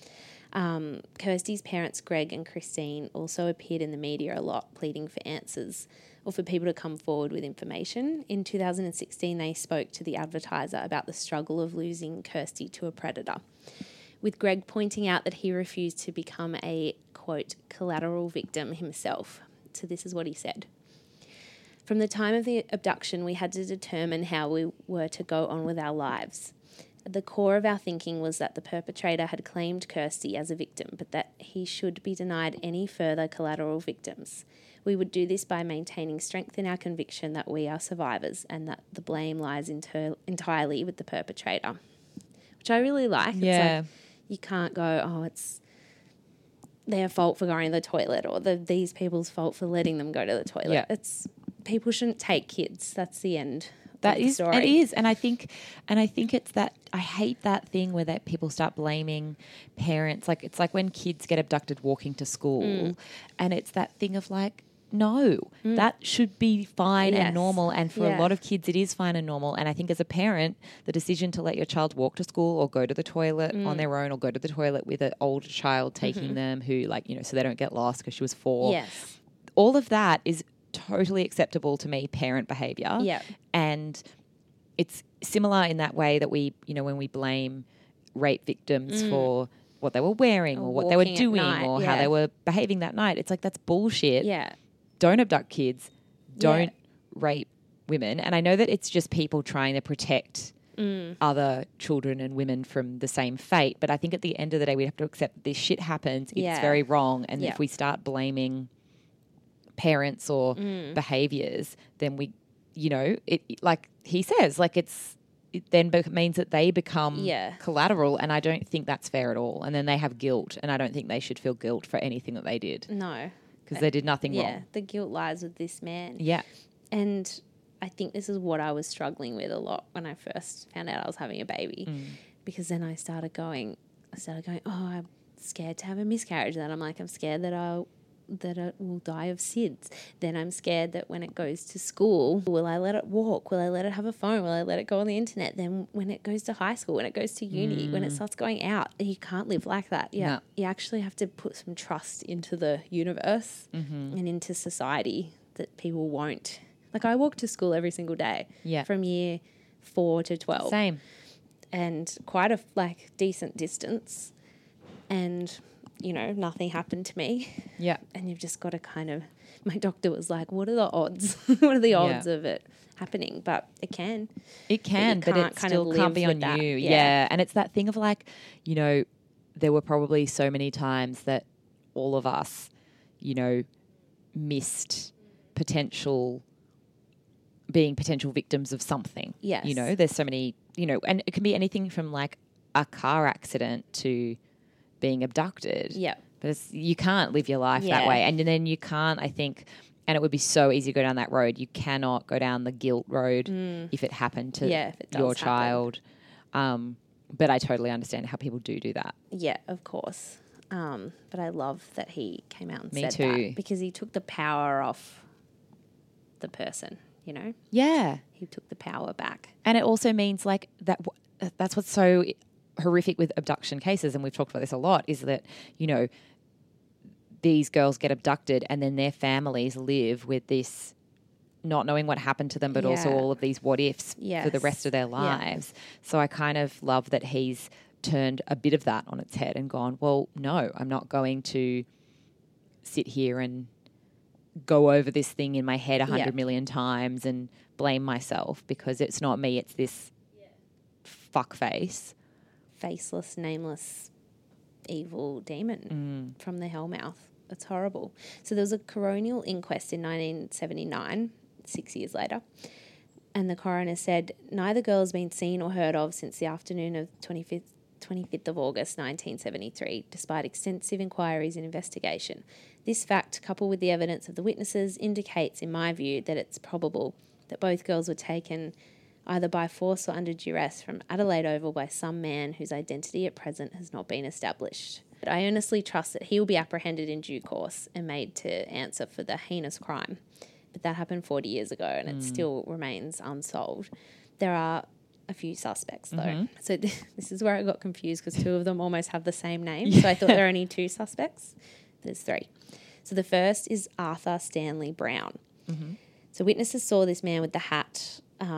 Kirsty's parents, Greg and Christine, also appeared in the media a lot, pleading for answers or for people to come forward with information. In 2016, they spoke to the Advertiser about the struggle of losing Kirsty to a predator, with Greg pointing out that he refused to become a, quote, collateral victim himself. So this is what he said. "From the time of the abduction, we had to determine how we were to go on with our lives. At the core of our thinking was that the perpetrator had claimed Kirsty as a victim, but that he should be denied any further collateral victims. We would do this by maintaining strength in our conviction that we are survivors and that the blame lies entirely with the perpetrator." Which I really like. Yeah. It's like, you can't go, oh, it's their fault for going to the toilet or these people's fault for letting them go to the toilet. Yeah. It's people shouldn't take kids. That's the end. That of the is, story. it is, and I think it's that I hate that thing where that people start blaming parents. Like it's like when kids get abducted walking to school, and it's that thing of like, no, that should be fine Yes. and normal. And for a Yeah. lot of kids, it is fine and normal. And I think as a parent, the decision to let your child walk to school or go to the toilet on their own or go to the toilet with an older child taking them who so they don't get lost because she was 4. Yes. All of that is totally acceptable to me, parent behavior. Yeah. And it's similar in that way that we, when we blame rape victims for what they were wearing or what they were walking at doing night, or how yeah. they were behaving that night. It's like, that's bullshit. Yeah. Don't abduct kids. Don't Yeah. rape women. And I know that it's just people trying to protect other children and women from the same fate. But I think at the end of the day, we have to accept that this shit happens. It's Yeah. very wrong. And Yeah. if we start blaming parents or behaviors, then we, like he says, like it then means that they become Yeah. collateral, and I don't think that's fair at all. And then they have guilt, and I don't think they should feel guilt for anything that they did No. because they did nothing Yeah. wrong. The guilt lies with this man. Yeah. And I think this is what I was struggling with a lot when I first found out I was having a baby. Because then I started going, oh, I'm scared to have a miscarriage. Then I'm like, I'm scared that I will die of SIDS. Then I'm scared that when it goes to school, will I let it walk? Will I let it have a phone? Will I let it go on the internet? Then when it goes to high school, when it goes to uni, when it starts going out, you can't live like that. Yeah, No. You actually have to put some trust into the universe and into society that people won't. Like I walk to school every single day. Yeah. From year 4 to 12. Same. And quite a decent distance. And nothing happened to me. Yeah. And you've just got to my doctor was like, what are the odds? What are the odds of it happening? But it can. It can, but it still can't be on that. you. Yeah. And it's that thing of like, there were probably so many times that all of us, missed being potential victims of something. Yes. There's so many, and it can be anything from like a car accident to being abducted. Yeah. But you can't live your life that way. And then you can't, I think, and it would be so easy to go down that road. You cannot go down the guilt road if it happened to if it does your happen. child. But I totally understand how people do that. Yeah, of course. But I love that he came out and Me said too. that because he took the power off the person, Yeah. He took the power back. And it also means like that's what's so horrific with abduction cases, and we've talked about this a lot, is that, these girls get abducted and then their families live with this not knowing what happened to them, but also all of these what ifs for the rest of their lives. So I kind of love that he's turned a bit of that on its head and gone, well, no, I'm not going to sit here and go over this thing in my head 100 million times and blame myself because it's not me, it's this fuckface. Faceless, nameless, evil demon from the hellmouth. It's horrible. So there was a coronial inquest in 1979, 6 years later, and the coroner said neither girl has been seen or heard of since the afternoon of 25th of August 1973, despite extensive inquiries and investigation. This fact, coupled with the evidence of the witnesses, indicates, in my view, that it's probable that both girls were taken either by force or under duress from Adelaide Oval by some man whose identity at present has not been established. But I earnestly trust that he will be apprehended in due course and made to answer for the heinous crime. But that happened 40 years ago and it still remains unsolved. There are a few suspects though. So this is where I got confused because two of them almost have the same name. So I thought there are only two suspects. There's three. So the first is Arthur Stanley Brown. So witnesses saw this man with the hat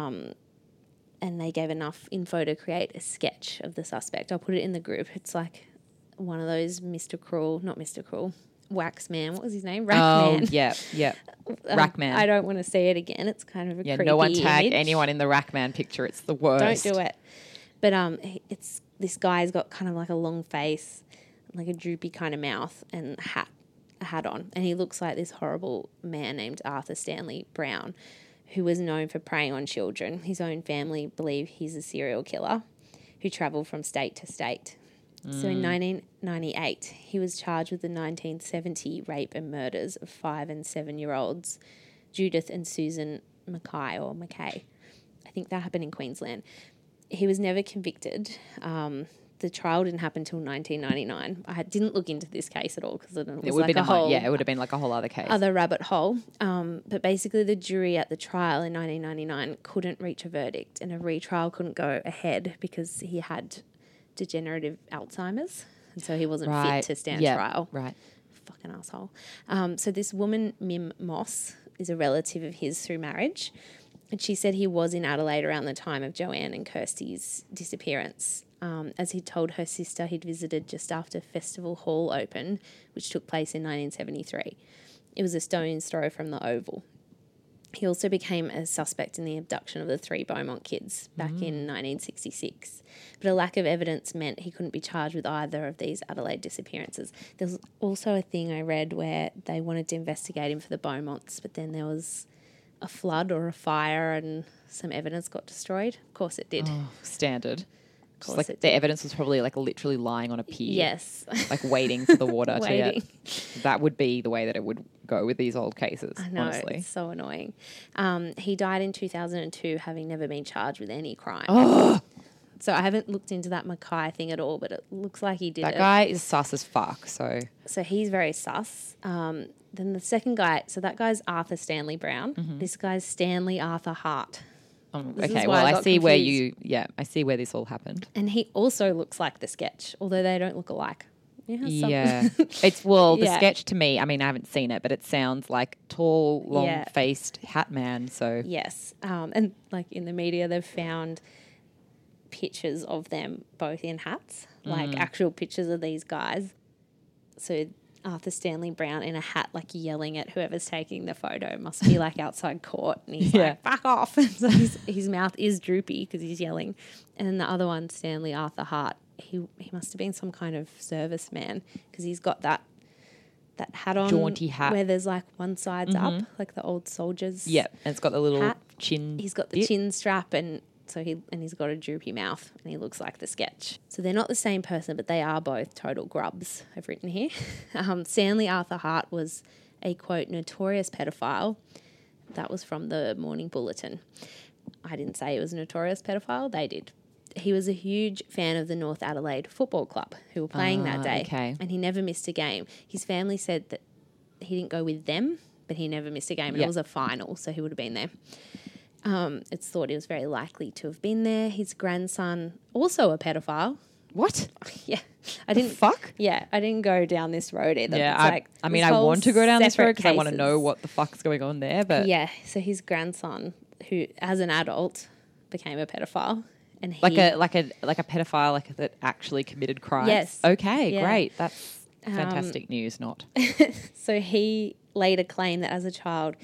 and they gave enough info to create a sketch of the suspect. I'll put it in the group. It's like one of those not Mr. Cruel, Wax Man. What was his name? Rack Man. Oh, yeah. Rack Man. I don't want to see it again. It's kind of a creepy no one tag image. anyone in the Rack Man picture. It's the worst. Don't do it. But it's this guy's got kind of like a long face, like a droopy kind of mouth, and a hat on, and he looks like this horrible man named Arthur Stanley Brown, who was known for preying on children. His own family believe he's a serial killer who travelled from state to state. So in 1998, he was charged with the 1970 rape and murders of 5 and 7-year-olds, Judith and Susan Mackay. I think that happened in Queensland. He was never convicted. The trial didn't happen until 1999. I didn't look into this case at all because it was like a whole... it would have been like a whole other case. Other rabbit hole. But basically the jury at the trial in 1999 couldn't reach a verdict and a retrial couldn't go ahead because he had degenerative Alzheimer's and so he wasn't fit to stand trial. Right. Fucking asshole. So this woman, Mim Moss, is a relative of his through marriage. And she said he was in Adelaide around the time of Joanne and Kirsty's disappearance. As he told her sister he'd visited just after Festival Hall opened, which took place in 1973. It was a stone's throw from the Oval. He also became a suspect in the abduction of the 3 Beaumont kids back in 1966. But a lack of evidence meant he couldn't be charged with either of these Adelaide disappearances. There was also a thing I read where they wanted to investigate him for the Beaumonts, but then there was a flood or a fire and some evidence got destroyed. Of course it did. Oh, standard. Just course like it the did. evidence was probably like literally lying on a pier. Yes. Like waiting for the water to Waiting. get. That would be the way that it would go with these old cases, I know, honestly. it's so annoying. He died in 2002, having never been charged with any crime. Oh, So I haven't looked into that Mackay thing at all, but it looks like he did that it. guy is sus as fuck. So So he's very sus. Then the second guy, so that guy's Arthur Stanley Brown. Mm-hmm. This guy's Stanley Arthur Hart. This is okay, why well I I got see where confused. I see where this all happened. And he also looks like the sketch, although they don't look alike. You know how some- Yeah, it's the Yeah. sketch to me. I mean, I haven't seen it, but it sounds like tall, long-faced hat man. So Yes. And like in the media, they've found pictures of them both in hats, like actual pictures of these guys. So Arthur Stanley Brown in a hat, like yelling at whoever's taking the photo, must be like outside court. And he's Yeah. like, fuck off. And so his mouth is droopy because he's yelling. And then the other one, Stanley Arthur Hart, he must have been some kind of serviceman because he's got that hat on. Jaunty hat. Where there's like one side's up, like the old soldiers. yeah, and it's got the little Hat. chin. He's got the bit. chin strap and he's got a droopy mouth and he looks like the sketch. So they're not the same person, but they are both total grubs, I've written here. Stanley Arthur Hart was a, quote, notorious pedophile. That was from the Morning Bulletin. I didn't say he was a notorious pedophile. They did. He was a huge fan of the North Adelaide Football Club who were playing that day. Okay. And he never missed a game. His family said that he didn't go with them, but he never missed a game. And Yeah. it was a final, so he would have been there. It's thought he was very likely to have been there. His grandson, also a pedophile. What? Yeah, I didn't. Fuck? Yeah, I didn't go down this road either. Yeah, It's like I mean, this I whole want to go down this road separate because I want to know cases. what the fuck's going on there. But Yeah, so his grandson, who as an adult became a pedophile, and he like a pedophile, like that actually committed crimes. Yes. Okay, Yeah. great. That's fantastic news. Not. So he later claimed that as a child,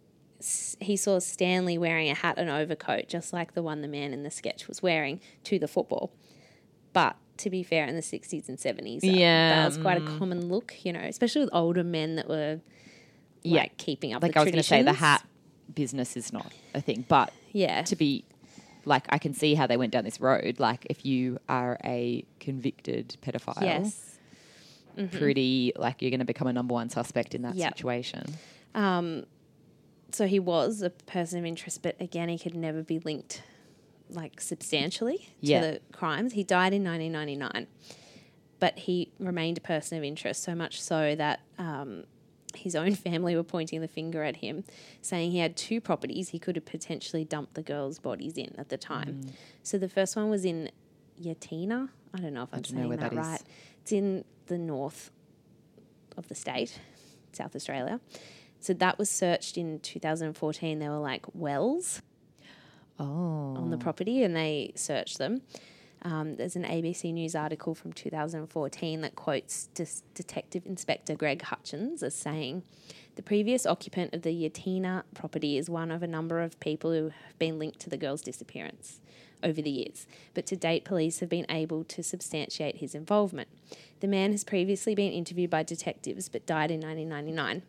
he saw Stanley wearing a hat and overcoat, just like the one the man in the sketch was wearing, to the football. But to be fair, in the 60s and 70s, that was quite a common look, you know, especially with older men that were like keeping up Like the I was going to say, the traditions. hat business is not a thing, but Yeah. to be like, I can see how they went down this road. Like, if you are a convicted pedophile, Yes. pretty like you're going to become a number one suspect in that Yep. situation. So he was a person of interest, but again, he could never be linked like substantially to Yeah. the crimes. He died in 1999, but he remained a person of interest, so much so that his own family were pointing the finger at him, saying he had two properties he could have potentially dumped the girls' bodies in at the time. So the first one was in Yatina. I don't know if I'm don't know saying where that that is. right. It's in the north of the state, South Australia. So that was searched in 2014. There were like wells on the property and they searched them. There's an ABC News article from 2014 that quotes Detective Inspector Greg Hutchins as saying, the previous occupant of the Yatina property is one of a number of people who have been linked to the girl's disappearance over the years, but to date police have been able to substantiate his involvement. The man has previously been interviewed by detectives but died in 1999.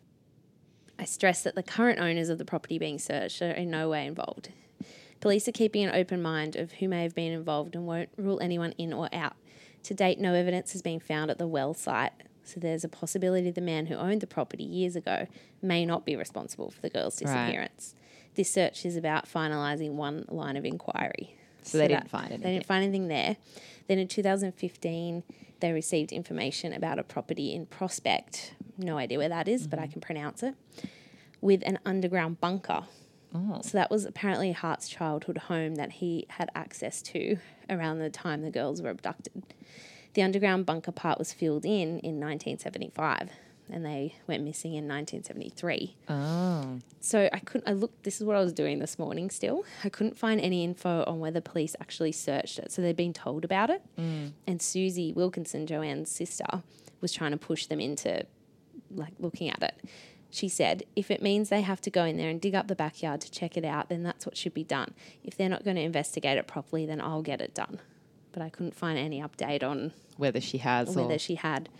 I stress that the current owners of the property being searched are in no way involved. Police are keeping an open mind of who may have been involved and won't rule anyone in or out. To date, no evidence has been found at the well site, so there's a possibility the man who owned the property years ago may not be responsible for the girl's disappearance. This search is about finalising one line of inquiry. So they didn't find anything. They didn't find anything there. Then in 2015, they received information about a property in Prospect. No idea where that is, but I can pronounce it. With an underground bunker. Oh. So that was apparently Hart's childhood home that he had access to around the time the girls were abducted. The underground bunker part was filled in 1975 and they went missing in 1973. Oh. So I looked, this is what I was doing this morning still. I couldn't find any info on whether police actually searched it. So they'd been told about it. And Susie Wilkinson, Joanne's sister, was trying to push them into like looking at it. She said, if it means they have to go in there and dig up the backyard to check it out, then that's what should be done. If they're not going to investigate it properly, then I'll get it done. But I couldn't find any update on Whether she has whether or... she had.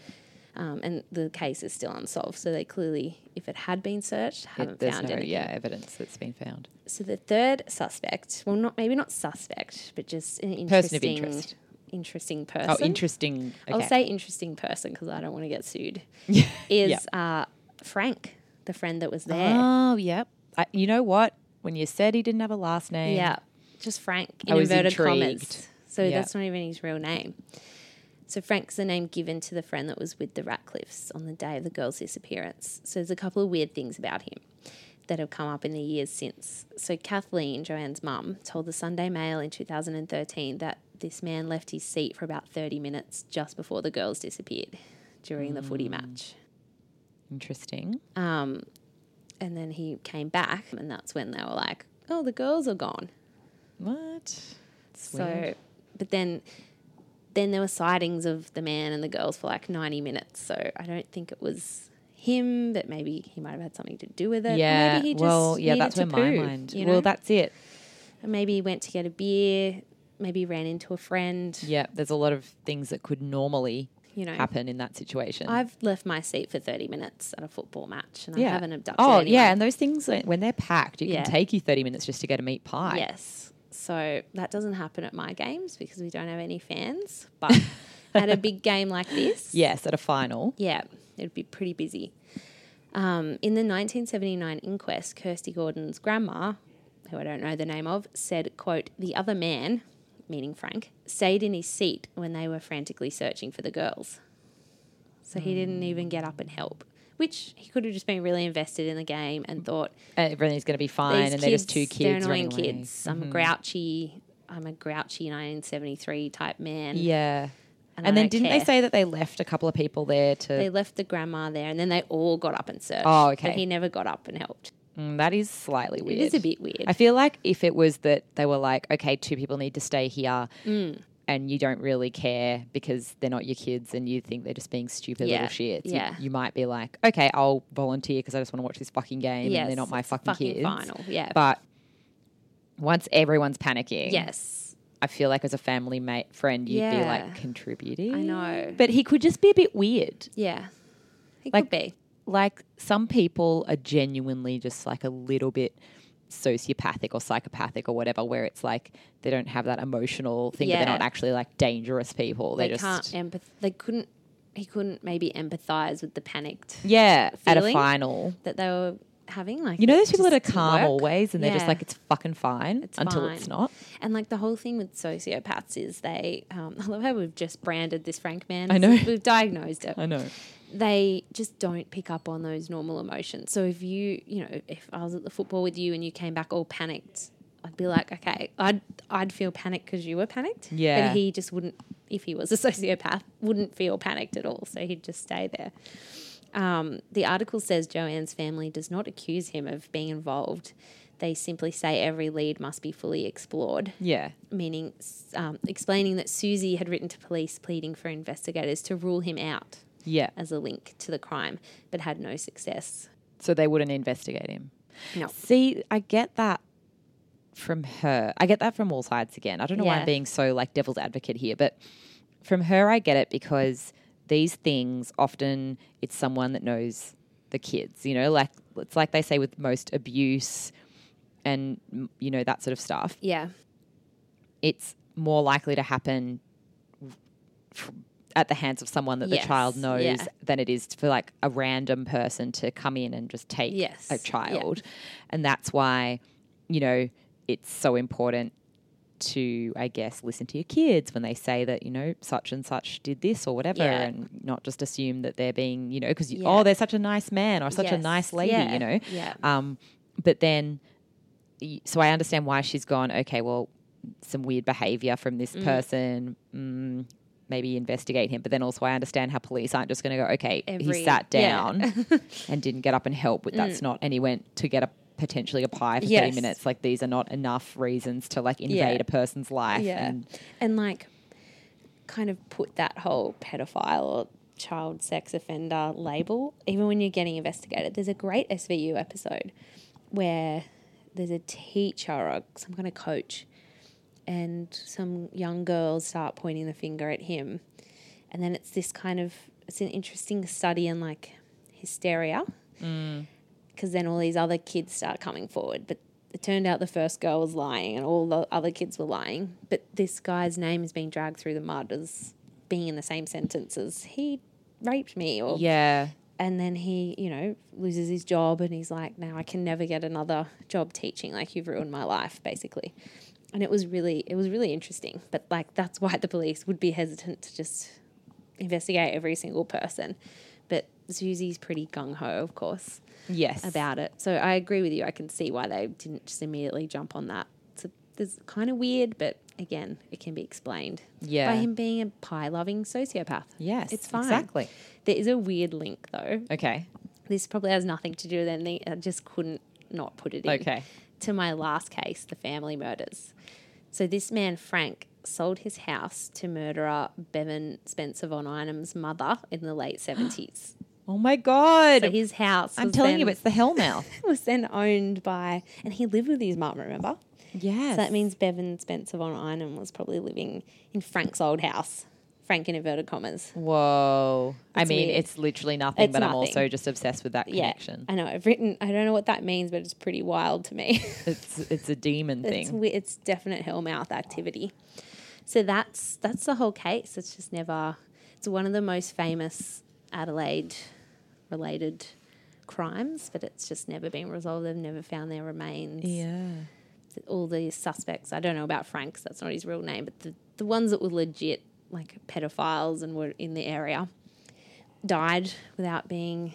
And the case is still unsolved. So they clearly, if it had been searched, haven't There's found no anything. evidence that's been found. So the third suspect, well, maybe not suspect, but just an interesting Person of interest. interesting person. Oh, interesting. Okay. I'll say interesting person because I don't want to get sued. Yeah. Is Frank, the friend that was there. Oh, yep. You know what? When you said he didn't have a last name. Yeah, just Frank in I was inverted intrigued. commas. So that's not even his real name. So Frank's the name given to the friend that was with the Ratcliffes on the day of the girl's disappearance. So there's a couple of weird things about him that have come up in the years since. So Kathleen, Joanne's mum, told the Sunday Mail in 2013 that this man left his seat for about 30 minutes just before the girls disappeared during the footy match. Interesting. And then he came back, and that's when they were like, oh, the girls are gone. What? So, but then there were sightings of the man and the girls for like 90 minutes. So I don't think it was him, but maybe he might have had something to do with it. Yeah. Or maybe he just needed that's to where my poo, mind. you know? Well, that's it. And maybe he went to get a beer. Maybe he ran into a friend. Yeah. There's a lot of things that could normally happen in that situation. I've left my seat for 30 minutes at a football match, and I haven't abducted Oh, anyone. yeah. And those things, when they're packed, it can take you 30 minutes just to get a meat pie. Yes. So that doesn't happen at my games because we don't have any fans. But at a big game like this. Yes, at a final. Yeah, it'd be pretty busy. In the 1979 inquest, Kirsty Gordon's grandma, who I don't know the name of, said, quote, the other man, meaning Frank, stayed in his seat when they were frantically searching for the girls. So he didn't even get up and help, which he could have just been really invested in the game and thought, everything's going to be fine. these And they're just two kids. They're annoying running away. kids. I'm a grouchy 1973 type man. Yeah. And And I then don't didn't they care. say that they left a couple of people there to... They left the grandma there, and then they all got up and searched. Oh, okay. But he never got up and helped. That is slightly weird. It is a bit weird. I feel like if it was that they were like, okay, two people need to stay here and you don't really care because they're not your kids and you think they're just being stupid little shits, you might be like, okay, I'll volunteer because I just want to watch this fucking game and they're not my fucking kids. Final, yeah. But once everyone's panicking... Yes. I feel like as a family friend, you'd be Yeah. like contributing. I know. But he could just be a bit weird. Yeah. It Like- could be. Like some people are genuinely just like a little bit sociopathic or psychopathic or whatever, where it's like they don't have that emotional thing, but they're Yeah. not actually like dangerous people. They just can't he couldn't maybe empathize with the panicked at a feeling final. that they were having. Like, You know those people that are just didn't calm work. always and they're just Yeah. like, it's fucking fine until fine. it's not. And like the whole thing with sociopaths is they, I love how we've just branded this Frank man. I know. We've diagnosed it. I know. They just don't pick up on those normal emotions. So if if I was at the football with you and you came back all panicked, I'd be like, okay, I'd feel panicked because you were panicked. Yeah. But he just wouldn't, if he was a sociopath, wouldn't feel panicked at all. So he'd just stay there. The article says Joanne's family does not accuse him of being involved. They simply say every lead must be fully explored, Yeah. meaning explaining that Susie had written to police pleading for investigators to rule him out Yeah. as a link to the crime, but had no success. So they wouldn't investigate him. No. See, I get that from her. I get that from all sides again. I don't know why Yeah. I'm being so like devil's advocate here, but from her I get it because these things often it's someone that knows the kids, like it's like they say with most abuse and that sort of stuff. Yeah. It's more likely to happen at the hands of someone that the Yes, child knows yeah. than it is for like a random person to come in and just take Yes, a child. And that's why, it's so important to, I guess, listen to your kids when they say that, such and such did this or whatever Yeah. and not just assume that they're being, because, Yeah. they're such a nice man or such a Yes, nice lady, yeah, yeah. But then, so I understand why she's gone, okay, well, some weird behavior from this person, maybe investigate him. But then also I understand how police aren't just going to go, okay, he sat down and didn't get up and help with that snot and he went to get potentially a pie for 30 Yes. minutes. Like these are not enough reasons to like invade Yeah. a person's life. Yeah. And like kind of put that whole pedophile or child sex offender label, even when you're getting investigated. There's a great SVU episode where there's a teacher or some kind of coach and some young girls start pointing the finger at him. And then it's it's an interesting study in like hysteria, because then all these other kids start coming forward. But it turned out the first girl was lying and all the other kids were lying. But this guy's name is being dragged through the mud as being in the same sentence as he raped me. Or Yeah. And then he, loses his job and he's like, now I can never get another job teaching. Like, you've ruined my life, basically. And it was really interesting. But, like, that's why the police would be hesitant to just investigate every single person. But Susie's pretty gung-ho, of course, Yes. about it. So I agree with you. I can see why they didn't just immediately jump on that. So it's kind of weird, but, again, it can be explained Yeah. by him being a pie-loving sociopath. Yes. It's fine. Exactly. There is a weird link, though. Okay. This probably has nothing to do with anything. I just couldn't not put it in. Okay. To my last case, the family murders. So this man, Frank, sold his house to murderer Bevan Spencer von Einam's mother in the late 70s. Oh my God. So his house I'm telling you, it's the Hellmouth. was then owned by, and he lived with his mum, remember? Yes. So that means Bevan Spencer von Einem was probably living in Frank's old house. Frank in inverted commas. Whoa. I It's mean, weird. it's literally nothing, It's but I'm nothing. also just obsessed with that Yeah, connection. I know. I don't know what that means, but it's pretty wild to me. It's a demon thing. It's definite hellmouth activity. So that's the whole case. It's just never. It's one of the most famous Adelaide-related crimes, but it's just never been resolved. They've never found their remains. Yeah. All these suspects. I don't know about Frank's. That's not his real name, but the ones that were legit, like pedophiles and were in the area, died without being.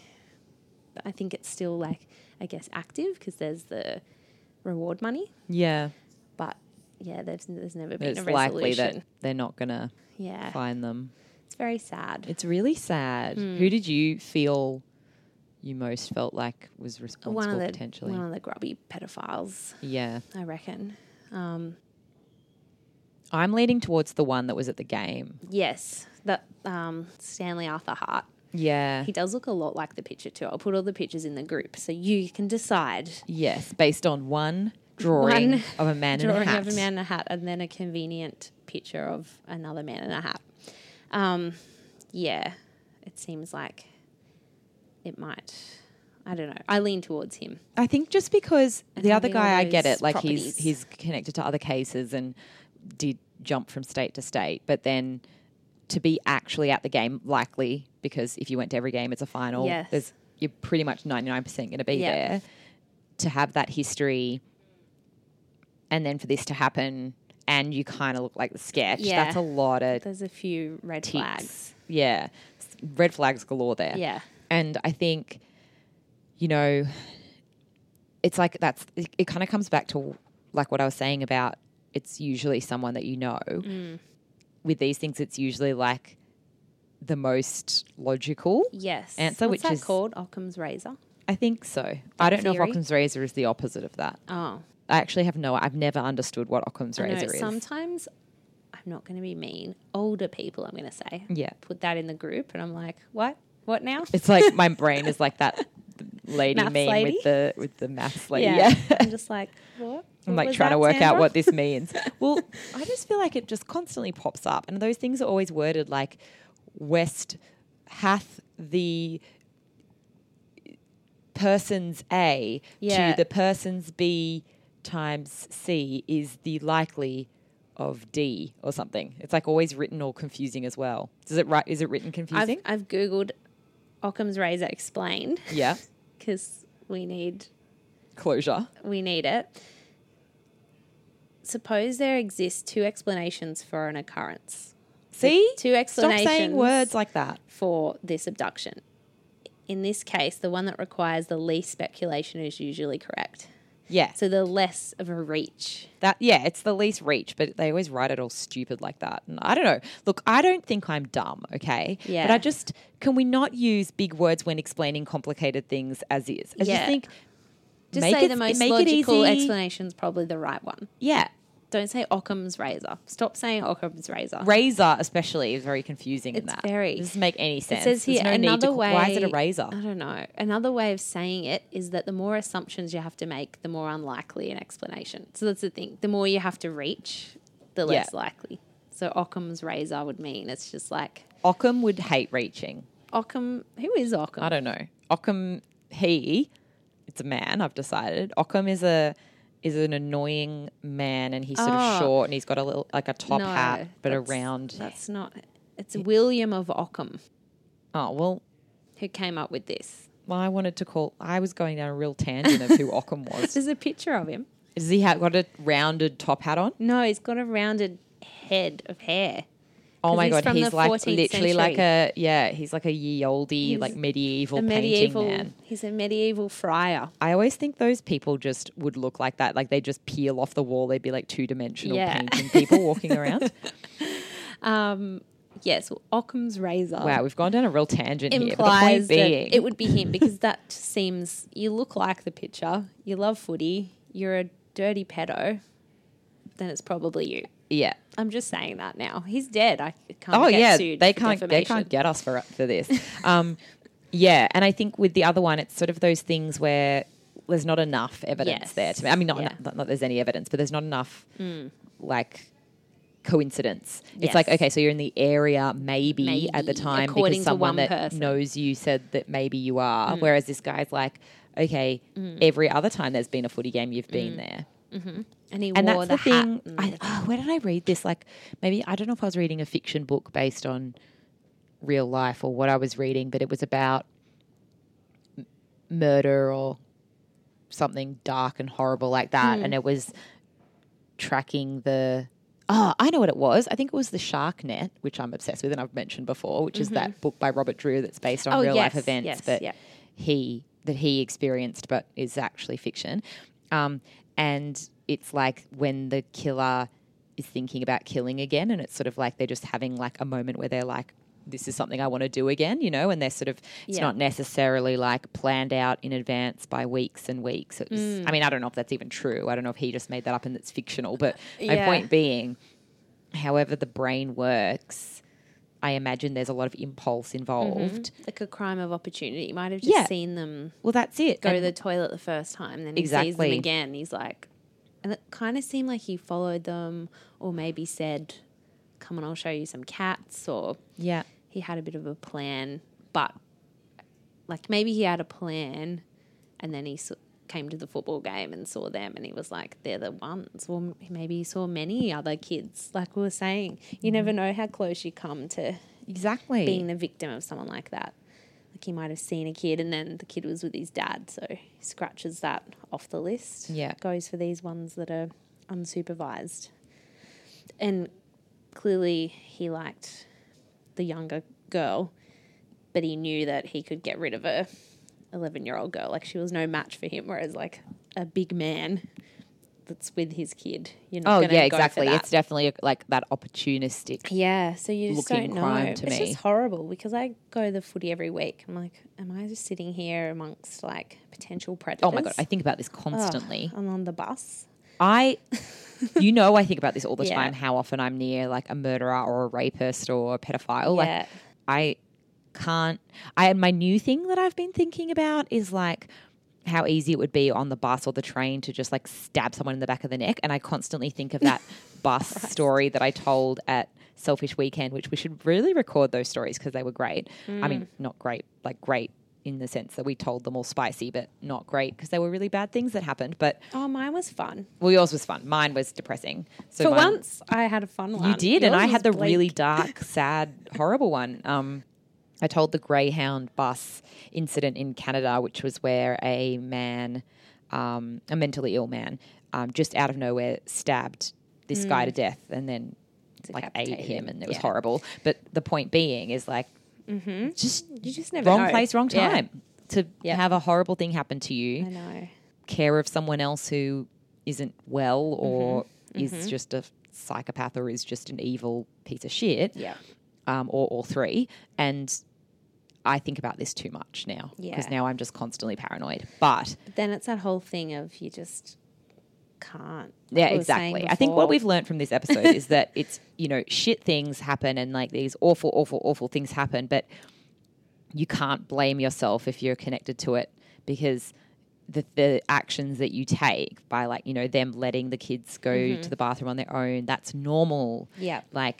I think it's still active because there's the reward money. Yeah. But yeah, there's never been It's a likely resolution. that they're not going to Yeah, find them. it's very sad. It's really sad. Who did you feel you most felt like was responsible potentially? One of the grubby pedophiles, Yeah. I reckon. I'm leaning towards the one that was at the game. Yes, that Stanley Arthur Hart. Yeah. He does look a lot like the picture too. I'll put all the pictures in the group so you can decide. Yes, based on one drawing One of a man in a Drawing hat. of a man in a hat and then a convenient picture of another man in a hat. Yeah, it seems like it might. I don't know. I lean towards him. I think just because And the other having all guy, I get those it. Like properties. he's connected to other cases and did jump from state to state, but then to be actually at the game, likely because if you went to every game, it's a final. Yes. You're pretty much 99% going to be Yeah. there. To have that history, and then for this to happen, and you kind of look like the sketch. Yeah. That's a lot of There's a few red ticks. flags. Yeah, red flags galore there. Yeah. And I think, it's like it kind of comes back to like what I was saying about it's usually someone that you know. With these things, it's usually like the most logical Yes. answer, What's which that is called? Occam's razor. I think so. I don't know if theory? Occam's razor is the opposite of that. Oh. I actually have I've never understood what Occam's I know, razor is. sometimes, I'm not going to be mean, older people, I'm going to say, Yeah. put that in the group and I'm like, what? What now? It's like my brain is like that lady Maths meme lady? with the maths lady. Yeah. I'm just like, what? I'm What like was trying to that, work out Sandra? what this means. Well, I just feel like it just constantly pops up. And those things are always worded like West hath the person's A Yeah. to the person's B times C is the likely of D or something. It's like always written all confusing as well. Is it written confusing? I've Googled Occam's razor explained Yeah. because we need Closure. it. Suppose there exist two explanations for an occurrence. See? Two Stop explanations saying words like that. for this abduction. In this case, the one that requires the least speculation is usually correct. Yeah. So the less of a reach. It's the least reach, but they always write it all stupid like that. And I don't know. Look, I don't think I'm dumb, okay? Yeah. But can we not use big words when explaining complicated things as is? I Yeah. just think Just make say it, the most make logical it easy. explanation is probably the right one. Yeah. Don't say Occam's razor. Stop saying Occam's razor. Razor especially is very confusing in It's that. very- It doesn't make any sense. It says here There's no need to another way. why is it a razor? I don't know. Another way of saying it is that the more assumptions you have to make, the more unlikely an explanation. So that's the thing. The more you have to reach, the less Yeah. likely. So Occam's razor would mean it's just like, Occam would hate reaching. Occam. Who is Occam? I don't know. Occam, it's a man, I've decided. Occam is an annoying man, and he's sort of short, and he's got a little, like a top hat, but a round. That's not. It's William of Occam Oh, well, who came up with this. I was going down a real tangent of who Occam was. There's a picture of him. Does he got a rounded top hat on? No, he's got a rounded head of hair. Oh my God, from he's the like 14th literally century. he's like a ye olde, like medieval painting man. He's a medieval friar. I always think those people just would look like that. Like they just peel off the wall. They'd be like two-dimensional painting people walking around. Yes, Occam's razor. Wow, we've gone down a real tangent here. But the Implies point being, that it would be him because that seems, you look like the picture, you love footy, you're a dirty pedo, then it's probably you. yeah. I'm just saying that now. He's dead. I can't get sued they for can't defamation. get us for this. Yeah, and I think with the other one, it's sort of those things where there's not enough evidence there to me. I mean, not that there's any evidence, but there's not enough like coincidence. It's like, okay, so you're in the area maybe at the time according because to someone one that person. knows you said that maybe you are, whereas this guy's like, okay, every other time there's been a footy game, you've been there. And he And wore that's the the hat. thing. Where did I read this? Like, maybe, I don't know if I was reading a fiction book based on real life or what I was reading, but it was about murder or something dark and horrible like that. And it was tracking I know what it was. I think it was The Shark Net, which I'm obsessed with and I've mentioned before, which is that book by Robert Drew that's based on real life events that he experienced but is actually fiction. And it's like when the killer is thinking about killing again, and it's sort of like they're just having like a moment where they're like, this is something I want to do again, you know, and they're sort of, it's not necessarily like planned out in advance by weeks and weeks. It was, I mean, I don't know if that's even true. I don't know if he just made that up and it's fictional, but my point being, however the brain works, I imagine there's a lot of impulse involved. Like a crime of opportunity. He might have just seen them Well, that's it. go to the toilet the first time, then he sees them again. He's like, and it kind of seemed like he followed them or maybe said, come on, I'll show you some cats, or he had a bit of a plan, but like maybe he had a plan and then he came to the football game and saw them and he was like, they're the ones. Or maybe he saw many other kids. Like we were saying, you never know how close you come to being the victim of someone like that. Like he might have seen a kid and then the kid was with his dad, so he scratches that off the list. Yeah. Goes for these ones that are unsupervised. And clearly he liked the younger girl, but he knew that he could get rid of a 11-year-old girl. Like she was no match for him, whereas like a big man that's with his kid, you're not going to go exactly. for that. It's definitely like that opportunistic. Yeah, so you just looking don't know. crime to It's me. just horrible because I go to the footy every week. I'm like, am I just sitting here amongst like potential predators? Oh my God, I think about this constantly. I'm on the bus. I think about this all the time, how often I'm near like a murderer or a rapist or a pedophile. Yeah. Like my new thing that I've been thinking about is like how easy it would be on the bus or the train to just like stab someone in the back of the neck. And I constantly think of that bus story that I told at Selfish Weekend, which we should really record those stories because they were great. I mean, not great, like great in the sense that we told them all spicy, but not great because they were really bad things that happened. But Mine was fun. well, yours was fun. Mine was depressing. So For once, I had a fun one. you did, and Yours I was had the bleak. really dark, sad, horrible one. I told the Greyhound bus incident in Canada, which was where a man, a mentally ill man, just out of nowhere stabbed this guy to death and then like ate Decapitated him, and it was yeah. horrible. But the point being is like, You just never wrong know. place, wrong Yeah. time to have a horrible thing happen to I you. know. Care of someone else who isn't well or is just a psychopath or is just an evil piece of shit. Yeah. Or all three. And I think about this too much now because Yeah. now I'm just constantly paranoid. But But then it's that whole thing of you just can't. yeah, Like we were saying exactly. I think what before. we've learned from this episode is that it's, shit things happen and like these awful, awful, awful things happen, but you can't blame yourself if you're connected to it because the actions that you take by like, them letting the kids go to the bathroom on their own, that's normal. Yeah. Like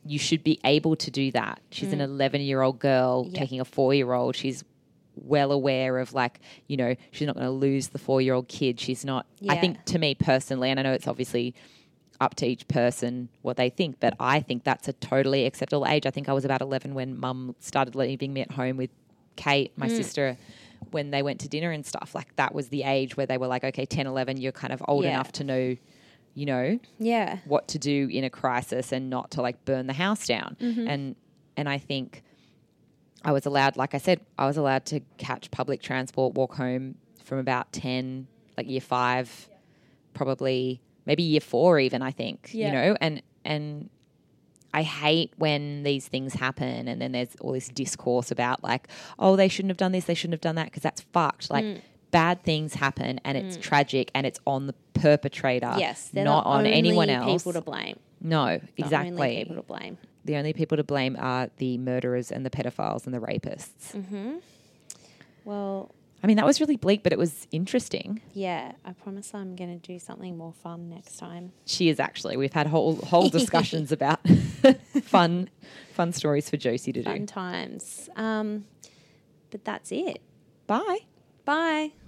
you should be able to do that. She's an 11-year-old girl taking a 4-year-old. She's well aware of, like, you know, she's not going to lose the 4-year-old kid. She's not, I think, to me personally, and I know it's obviously up to each person what they think, but I think that's a totally acceptable age. I think I was about 11 when Mum started leaving me at home with Kate, my sister, when they went to dinner and stuff. Like, that was the age where they were like, okay, 10, 11, you're kind of old enough to know, you know, what to do in a crisis and not to, like, burn the house down. And I think I was allowed, like I said, I was allowed to catch public transport, walk home from about 10, like year 5, probably maybe year 4 even, I think, you know, and I hate when these things happen and then there's all this discourse about, like, oh, they shouldn't have done this, they shouldn't have done that, because that's fucked. Like, bad things happen and it's tragic and it's on the perpetrator, not on anyone else. People to blame. No, exactly. The only people to blame. The only people to blame are the murderers and the pedophiles and the rapists. Well, I mean, that was really bleak, but it was interesting. yeah, I promise I'm going to do something more fun next time. She is actually. We've had whole discussions about fun stories for Josie to do. Fun times. But that's it. Bye. Bye.